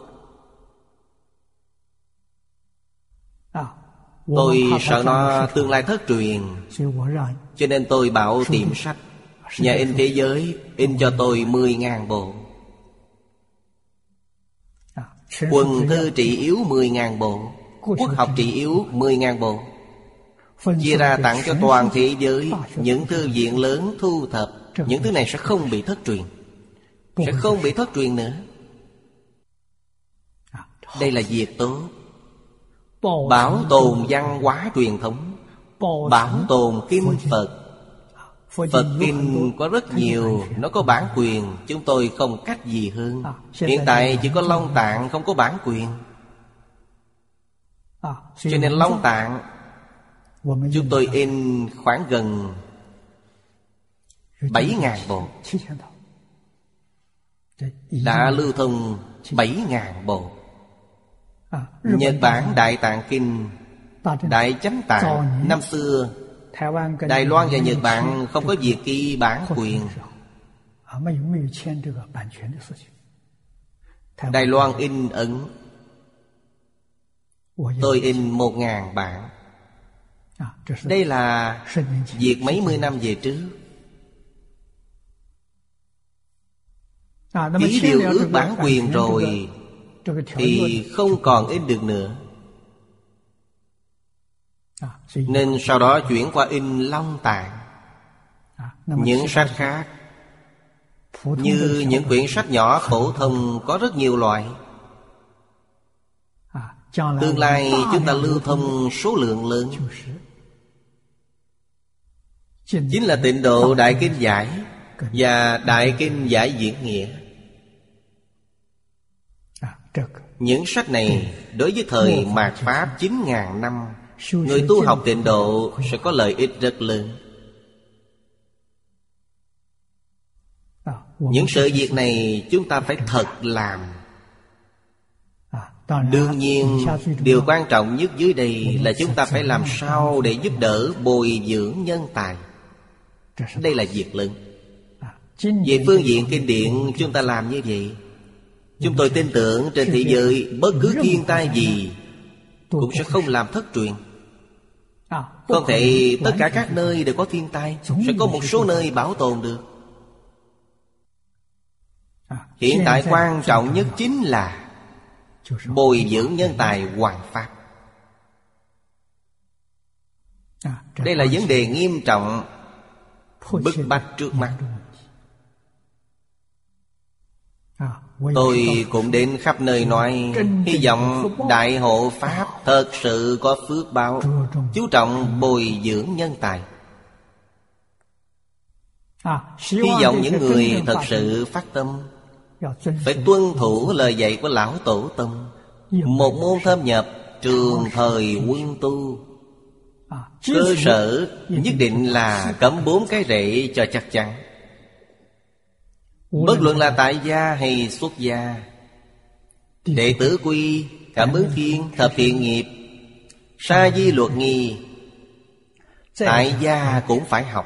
Speaker 1: Tôi sợ nó tương lai thất truyền, cho nên tôi bảo tiệm sách Nhà in Thế Giới in cho tôi 10.000 bộ. Quần thư trị yếu 10.000 bộ, quốc học trị yếu 10.000 bộ. Chia ra tặng cho toàn thế giới. Những thư viện lớn thu thập. Những thứ này sẽ không bị thất truyền, sẽ không bị thất truyền nữa. Đây là việc tốt. Bảo tồn văn hóa truyền thống, bảo tồn kinh Phật. Phật kinh có rất nhiều, nó có bản quyền. Chúng tôi không cách gì hơn. Hiện tại chỉ có Long Tạng không có bản quyền. Cho nên Long Tạng chúng tôi in khoảng gần 7.000 bộ, đã lưu thông 7.000 bộ. Nhật Bản Đại Tạng Kinh, Đại Chánh Tạng, năm xưa Đài Loan và Nhật Bản không có việc ghi bản quyền. Đài Loan in ấn, tôi in 1.000 bản. Đây là việc mấy mươi năm về trước. Ký điều ước bản quyền rồi thì không còn in được nữa. Nên sau đó chuyển qua in Long Tạng. Những sách khác, như những quyển sách nhỏ phổ thông, có rất nhiều loại. Tương lai chúng ta lưu thông số lượng lớn, chính là Tịnh Độ Đại Kinh Giải và Đại Kinh Giải Diễn Nghĩa. Những sách này đối với thời mạt Pháp 9.000 năm, người tu học Tịnh Độ sẽ có lợi ích rất lớn. Những sự việc này chúng ta phải thật làm. Đương nhiên, điều quan trọng nhất dưới đây là chúng ta phải làm sao để giúp đỡ bồi dưỡng nhân tài. Đây là việc lớn. Về phương diện kinh điển chúng ta làm như vậy. Chúng tôi tin tưởng trên thế giới bất cứ thiên tai gì cũng sẽ không làm thất truyền. Không thể tất cả các nơi đều có thiên tai, sẽ có một số nơi bảo tồn được. Hiện tại quan trọng nhất chính là bồi dưỡng nhân tài hoằng pháp. Đây là vấn đề nghiêm trọng, bức bách trước mắt. Tôi cũng đến khắp nơi nói, hy vọng Đại Hộ Pháp thật sự có phước báo, chú trọng bồi dưỡng nhân tài. Hy vọng những người thật sự phát tâm phải tuân thủ lời dạy của Lão Tổ Tông. Một môn thâm nhập, trường thời quân tu. Cơ sở nhất định là cấm 4 cái rễ cho chắc chắn. Bất luận là tại gia hay xuất gia, đệ tử quy, cảm ứng thiên, thập thiện nghiệp, sa di luật nghi, tại gia cũng phải học.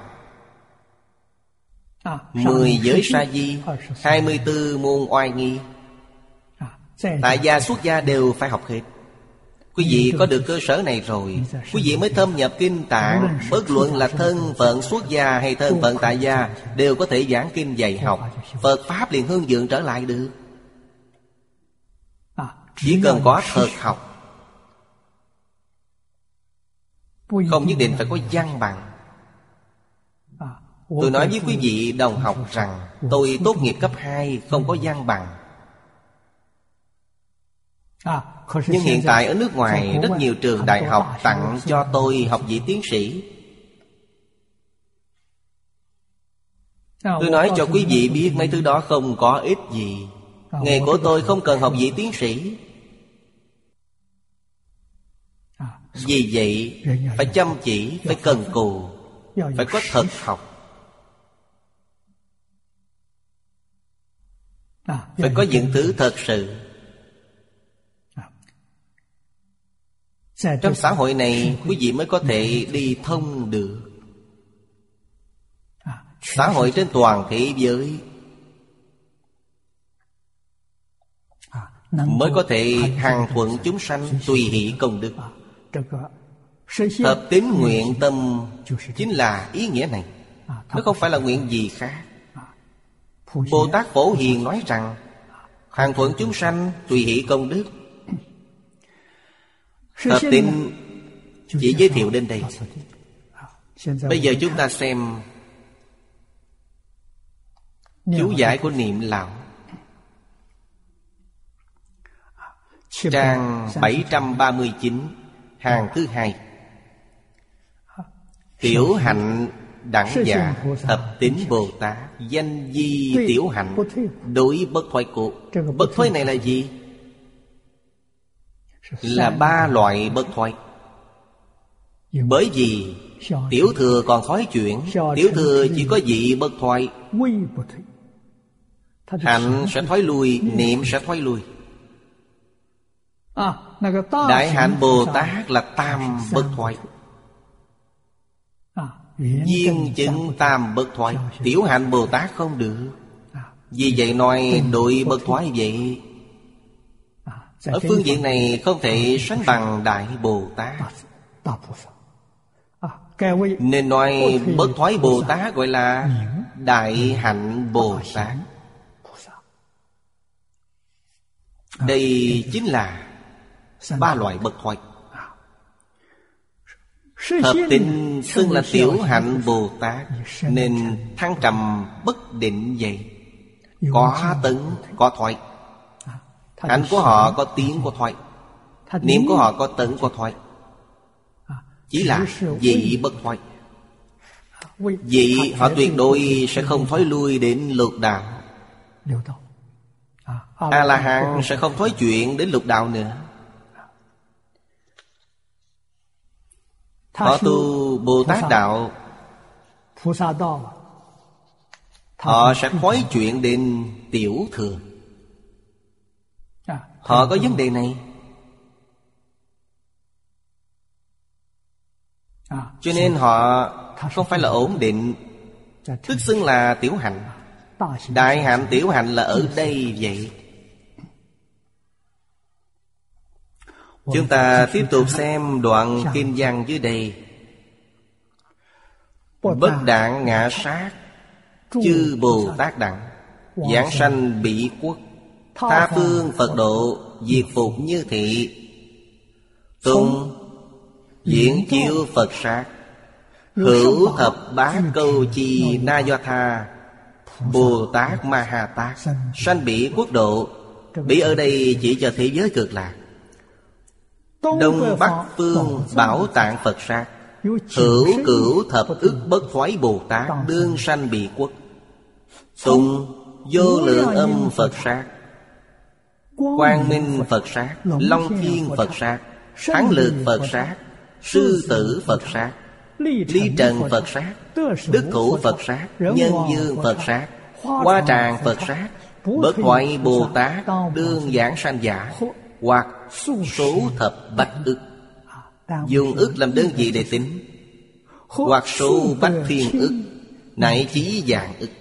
Speaker 1: 10 giới sa di, 24 môn oai nghi, tại gia xuất gia đều phải học hết. Quý vị có được cơ sở này rồi, quý vị mới thâm nhập kinh tạng. Bất luận là thân phận xuất gia hay thân phận tại gia, đều có thể giảng kinh dạy học. Phật Pháp liền hương vượng trở lại được. Chỉ cần có thật học, không nhất định phải có văn bằng. Tôi nói với quý vị đồng học rằng tôi tốt nghiệp cấp 2 không có văn bằng. Nhưng hiện tại ở nước ngoài rất nhiều trường đại học tặng cho tôi học vị tiến sĩ. Tôi nói cho quý vị biết mấy thứ đó không có ích gì. Nghề của tôi không cần học vị tiến sĩ. Vì vậy phải chăm chỉ, phải cần cù, phải có thật học, phải có những thứ thật sự. Trong xã hội này quý vị mới có thể đi thông được. Xã hội trên toàn thế giới mới có thể hằng thuận chúng sanh, tùy hỷ công đức. Hợp tín nguyện tâm chính là ý nghĩa này. Nó không phải là nguyện gì khác. Bồ Tát Phổ Hiền nói rằng hằng thuận chúng sanh, tùy hỷ công đức. Hợp tín chỉ giới thiệu đến đây. Bây giờ chúng ta xem chú giải của Niệm Lão, trang 739, hàng thứ 2. Tiểu hạnh đẳng giả thập tín Bồ Tát, danh di tiểu hạnh, đối bất thoái cụ. Bất thoái này là gì? Là 3 loại bất thoái. Bởi vì tiểu thừa còn thói chuyển, tiểu thừa chỉ có vị bất thoái. Hạnh sẽ thoái lui, niệm sẽ thoái lui. Đại hạnh Bồ Tát là tam bất thoái, viên chứng tam bất thoái. Tiểu hạnh Bồ Tát không được. Vì vậy nói đội bất thoái vậy. Ở phương diện này không thể sánh bằng Đại Bồ Tát, nên nói bất thoái Bồ Tát gọi là Đại hạnh Bồ Tát. Đây chính là 3 loại bất thoái. Hợp tín xưng là tiểu hạnh Bồ Tát, nên thăng trầm bất định vậy. Có tấn, có thoái. Hạnh của họ có tiến, có thoái. Niệm của họ có tấn, có thoái. Chỉ là vị bất thoái. Vị họ tuyệt đối sẽ không thoái lui đến lục đạo. A-la-hán sẽ không thoái chuyển đến lục đạo nữa. Họ tu Bồ Tát đạo, họ sẽ thoái chuyển đến tiểu thừa. Họ có vấn đề này, cho nên họ không phải là ổn định, tức xưng là tiểu hạnh. Đại hạnh tiểu hạnh là ở đây vậy. Chúng ta tiếp tục xem đoạn kinh văn dưới đây. Bất đạn ngã sát, chư Bồ Tát đẳng, giảng sanh bỉ quốc, tha phương Phật độ, diệt phục như thị. Tung diễn chiếu Phật sát, hữu thập bát câu chi na do tha, Bồ Tát Ma Ha Tát, sanh bỉ quốc độ. Bỉ ở đây chỉ cho thế giới cực lạc. Đông Bắc phương bảo tạng Phật sát, hữu cửu thập ức bất thoái Bồ Tát, đương sanh bỉ quốc. Tùng vô lượng âm Phật sát, Quang Minh Phật sát, Long Thiên Phật sát, Thắng Lực Phật sát, Sư Tử Phật sát, Ly Trần Phật sát, Đức Thủ Phật sát, Nhân Dương Phật sát, Hoa Tràng Phật sát. Bất thoái Bồ Tát đương giảng sanh giả, hoặc số thập bách ức. Dùng ức làm đơn vị để tính. Hoặc số bách thiên ức, nại chí vạn ức.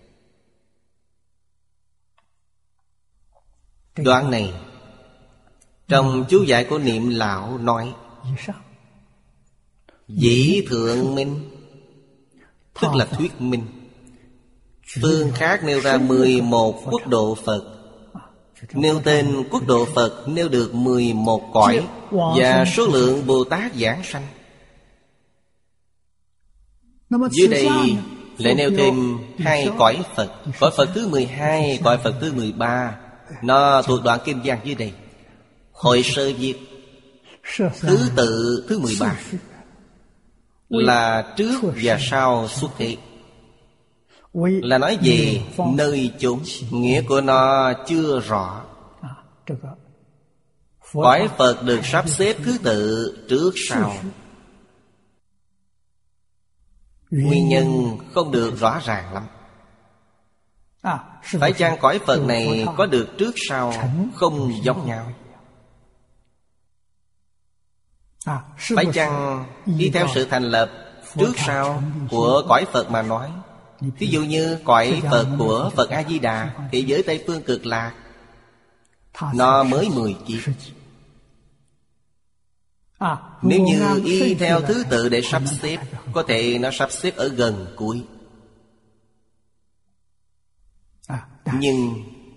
Speaker 1: Đoạn này trong chú giải của Niệm Lão nói dĩ thượng minh, tức là thuyết minh. Phương khác nêu ra 11 quốc độ Phật. Nêu tên quốc độ Phật nêu được 11 cõi, và số lượng Bồ Tát giảng sanh. Dưới đây lại nêu thêm 2 cõi Phật. Cõi Phật thứ 12, cõi Phật thứ 13. Nó thuộc đoạn kinh văn dưới đây. Hội sơ viết thứ tự thứ 13 là trước và sau xuất thế, là nói về nơi chốn. Nghĩa của nó chưa rõ. Cõi Phật được sắp xếp thứ tự trước sau, nguyên nhân không được rõ ràng lắm. Phải chăng cõi Phật này có được trước sau không giống nhau? Phải chăng đi theo sự thành lập trước sau của cõi Phật mà nói? Ví dụ như cõi Phật của Phật A-di-đà, thế giới Tây Phương Cực Lạc, nó mới 10 kiếp. Nếu như y theo thứ tự để sắp xếp, có thể nó sắp xếp ở gần cuối. Nhưng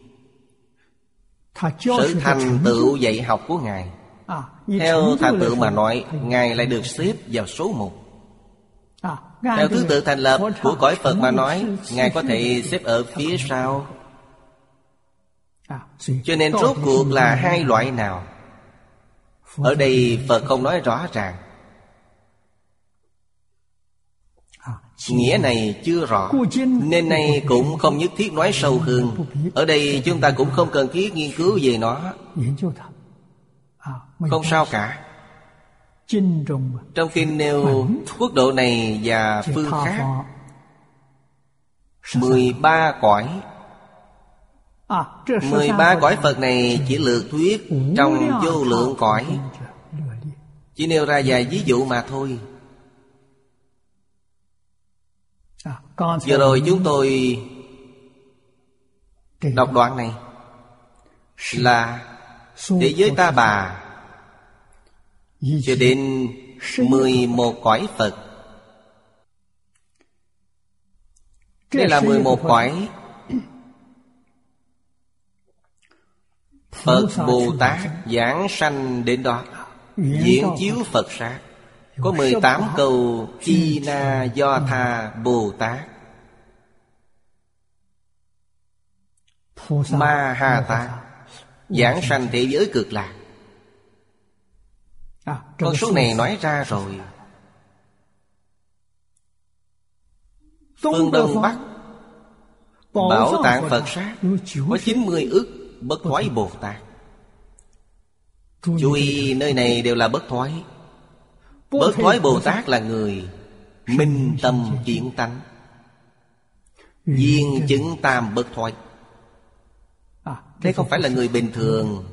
Speaker 1: sự thành tựu dạy học của Ngài, theo thành tựu mà nói, Ngài lại được xếp vào số 1. Theo thứ tự thành lập của cõi Phật mà nói, Ngài có thể xếp ở phía sau. Cho nên rốt cuộc là hai loại nào? Ở đây Phật không nói rõ ràng. Nghĩa này chưa rõ, nên nay cũng không nhất thiết nói sâu hơn. Ở đây chúng ta cũng không cần thiết nghiên cứu về nó, không sao cả. Trong kinh nêu quốc độ này và phương khác 13 cõi. 13 cõi Phật này chỉ lược thuyết trong vô lượng cõi, chỉ nêu ra vài ví dụ mà thôi. Vừa rồi chúng tôi đọc đoạn này là thế giới Ta Bà cho đến 11 cõi Phật. Đây là 11 cõi Phật Bồ Tát giảng sanh đến đó, diễn chiếu Phật sát. Có 18 câu Chi Na Do Tha Bồ Tát, Ma Ha Tát giảng sanh thế giới Cực Lạc. Con số này nói ra rồi. Phương Đông Bắc Bảo Tạng Phật Sát có 90 ức bất thoái Bồ Tát. Chú ý, nơi này đều là bất thoái. Bất thoái Bồ Tát là người minh tâm kiến tánh, viên chứng tam bất thoái. Đây không phải là người bình thường.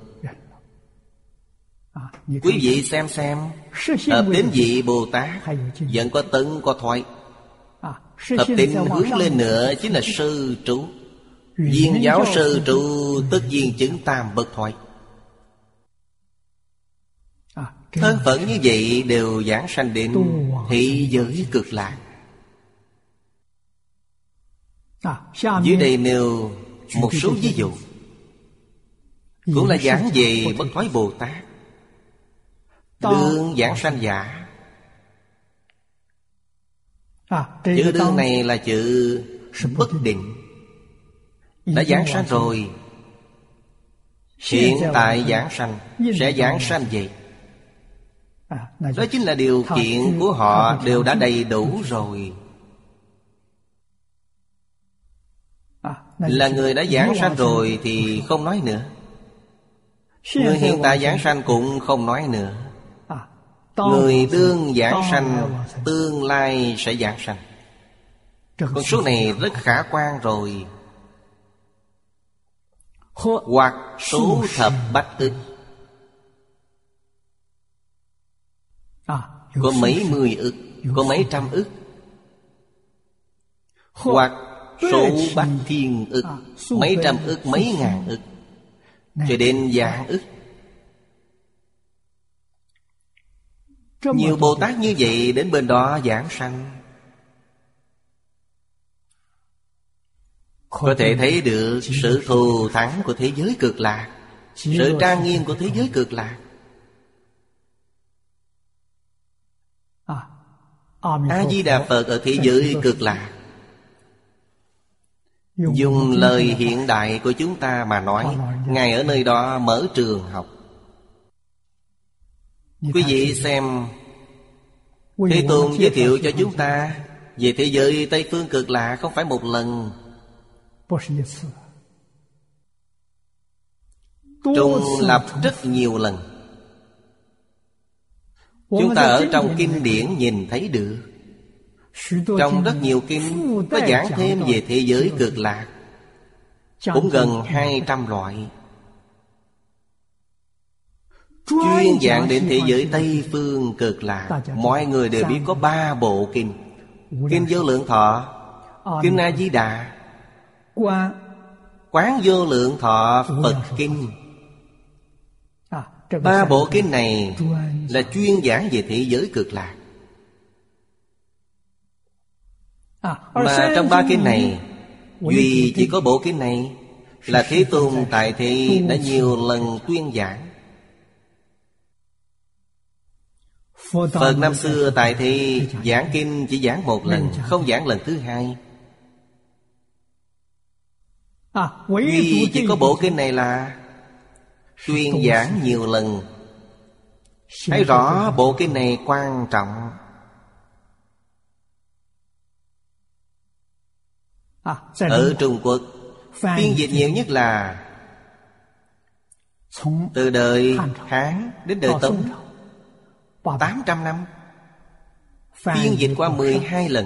Speaker 1: Quý vị xem, hợp tín vị Bồ Tát vẫn có tấn có thoái. Hợp tín hướng lên nữa chính là sư trụ. Viên giáo sư trụ tức viên chứng tam bất thoái. Thân phận như vậy đều giảng sanh đến thị giới Cực Lạc. Dưới đây nêu một số ví dụ, cũng là giảng về bất thoái Bồ Tát. Đương giảng sanh giả. Chữ đương này là chữ bất định. Đã giảng sanh rồi, hiện tại giảng sanh, sẽ giảng sanh vậy. Đó chính là điều kiện của họ đều đã đầy đủ rồi. Là người đã giảng sanh rồi thì không nói nữa. Người hiện tại giảng sanh cũng không nói nữa. Người đương giảng sanh, tương lai sẽ giảng sanh. Con số này rất khả quan rồi. Hoặc số thập bách ức, có mấy 10 ức, có mấy trăm ức. Hoặc số bách thiên ức, mấy trăm ức, mấy ngàn ức, cho đến vạn ức. Nhiều Bồ Tát như vậy đến bên đó giảng sanh. Có thể thấy được sự thù thắng của thế giới Cực Lạc, sự trang nghiêm của thế giới Cực Lạc. A-di-đà Phật ở thế giới Cực Lạc, dùng lời hiện đại của chúng ta mà nói, Ngài ở nơi đó mở trường học. Quý vị xem, Thế Tôn giới thiệu cho chúng ta về thế giới Tây Phương Cực Lạc không phải một lần, trùng lập rất nhiều lần. Chúng ta ở trong kinh điển nhìn thấy được. Trong rất nhiều kinh có giảng thêm về thế giới Cực Lạc, cũng gần 200 loại. chuyên giảng đến thế giới Tây Phương Cực Lạc. Mọi người đều biết có 3 bộ kinh: Kinh Vô Lượng Thọ, Kinh A Di Đà, Quán Vô Lượng Thọ Phật Kinh. 3 bộ kinh này là chuyên giảng về thế giới Cực Lạc. Mà trong 3 kinh này, duy chỉ có bộ kinh này là Thế Tôn tại thế đã nhiều lần tuyên giảng. Phật năm xưa tại thế giảng kinh chỉ giảng 1 lần, không giảng lần thứ 2. Duy chỉ có bộ kinh này là tuyên giảng nhiều lần. Thấy rõ bộ kinh này quan trọng. Ở Trung Quốc, phiên dịch nhiều nhất là từ đời Hán đến đời Tống, 800 năm. Phiên dịch qua 12 lần.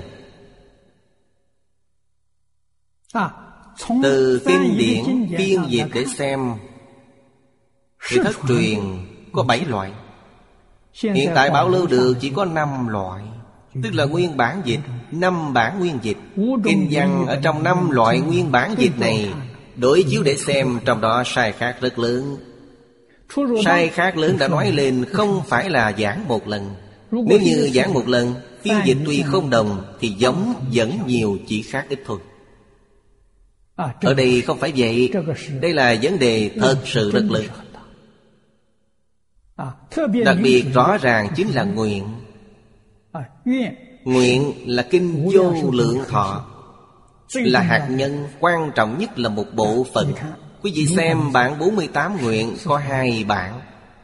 Speaker 1: Từ kinh điển phiên dịch để xem thì thất truyền có 7 loại. Hiện tại bảo lưu được chỉ có 5 loại, tức là nguyên bản dịch, 5 bản nguyên dịch. Kinh văn ở trong 5 loại nguyên bản dịch này đối chiếu để xem, trong đó sai khác rất lớn. Sai khác lớn đã nói lên không phải là giảng 1 lần. Nếu như giảng 1 lần, phiên dịch tuy không đồng thì giống vẫn nhiều, chỉ khác ít thôi. Ở đây không phải vậy. Đây là vấn đề thật sự rất lớn. Đặc biệt rõ ràng chính là nguyện. Nguyện là Kinh Vô Lượng Thọ, là hạt nhân, quan trọng nhất là một bộ phận. Quý vị xem bản 48 nguyện có 2 bản,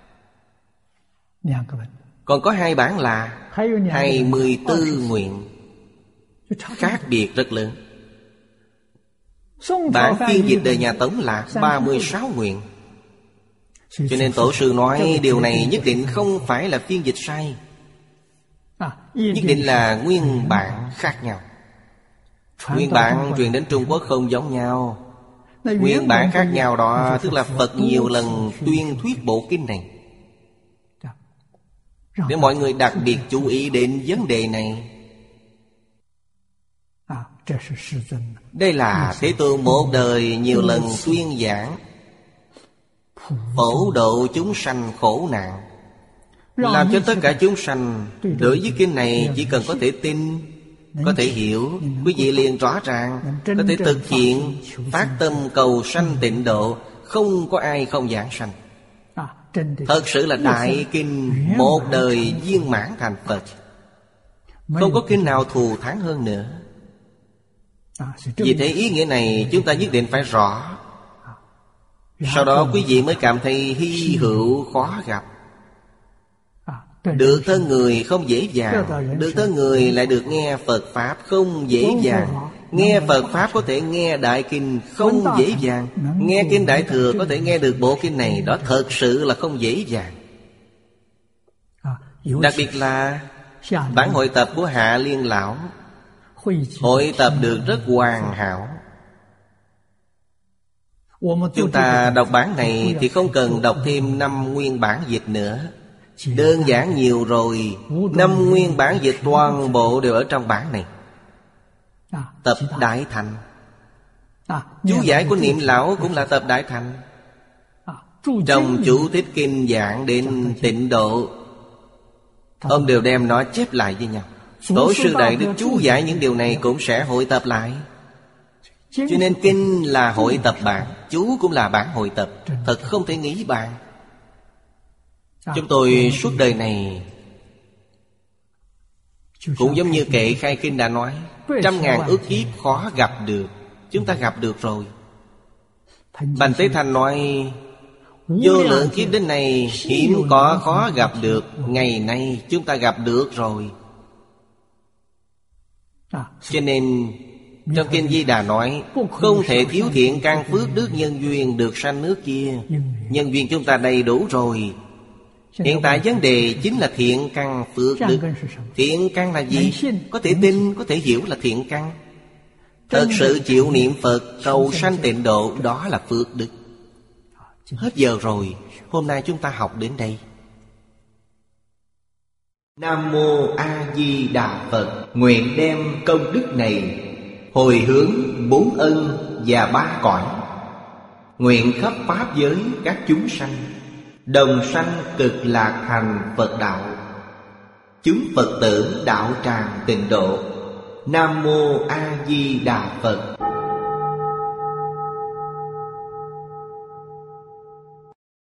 Speaker 1: còn có 2 bản là 24 nguyện, khác biệt rất lớn. Bản phiên dịch đời nhà Tống là 36 nguyện. Cho nên Tổ sư nói điều này nhất định không phải là phiên dịch sai, nhất định là nguyên bản khác nhau. Nguyên bản truyền đến Trung Quốc không giống nhau. Nguyên bản khác nhau đó, tức là Phật nhiều lần tuyên thuyết bộ kinh này. Để mọi người đặc biệt chú ý đến vấn đề này. Đây là Thế Tôn một đời nhiều lần tuyên giảng, phổ độ chúng sanh khổ nạn, làm cho tất cả chúng sanh đối với kinh này chỉ cần có thể tin, có thể hiểu, quý vị liền rõ ràng, có thể thực hiện, phát tâm cầu sanh tịnh độ, không có ai không giảng sanh. Thật sự là đại kinh, một đời viên mãn thành Phật. Không có kinh nào thù thắng hơn nữa. Vì thế ý nghĩa này chúng ta nhất định phải rõ. Sau đó quý vị mới cảm thấy hy hữu khó gặp. Được thân người không dễ dàng, được thân người lại được nghe Phật Pháp không dễ dàng. Nghe Phật Pháp có thể nghe Đại Kinh không dễ dàng. Nghe Kinh Đại Thừa có thể nghe được bộ kinh này, đó thật sự là không dễ dàng. Đặc biệt là bản hội tập của Hạ Liên Lão, hội tập được rất hoàn hảo. Chúng ta đọc bản này thì không cần đọc thêm 5 nguyên bản dịch nữa, đơn giản nhiều rồi. 5 nguyên bản dịch toàn bộ đều ở trong bản này. Tập Đại Thành, chú giải của Niệm Lão cũng là tập Đại Thành. Trong chú thích kinh giảng đến tịnh độ, ông đều đem nó chép lại với nhau. Tổ sư Đại Đức chú giải những điều này cũng sẽ hội tập lại. Cho nên kinh là hội tập bản, chú cũng là bản hội tập. Thật không thể nghĩ bàn. Chúng tôi suốt đời này cũng giống như kệ khai kinh đã nói, 100.000 ức kiếp khó gặp được. Chúng ta gặp được rồi. Bành Tế Thanh nói, vô lượng kiếp đến này hiếm có khó gặp được, ngày nay chúng ta gặp được rồi. Cho nên trong Kinh Di Đà nói, không thể thiếu thiện căn phước đức nhân duyên được sanh nước kia. Nhân duyên chúng ta đầy đủ rồi. Hiện tại vấn đề chính là thiện căn phước đức. Thiện căn là gì? Có thể tin, có thể hiểu là thiện căn. Thật sự chịu niệm Phật, cầu sanh tịnh độ, đó là phước đức. Hết giờ rồi, hôm nay chúng ta học đến đây. Nam Mô A Di Đà Phật. Nguyện đem công đức này hồi hướng 4 ân và 3 cõi. Nguyện khắp pháp giới các chúng sanh đồng sanh cực lạc thành Phật đạo. Chúng Phật tử đạo tràng tịnh độ. Nam Mô A Di Đà Phật.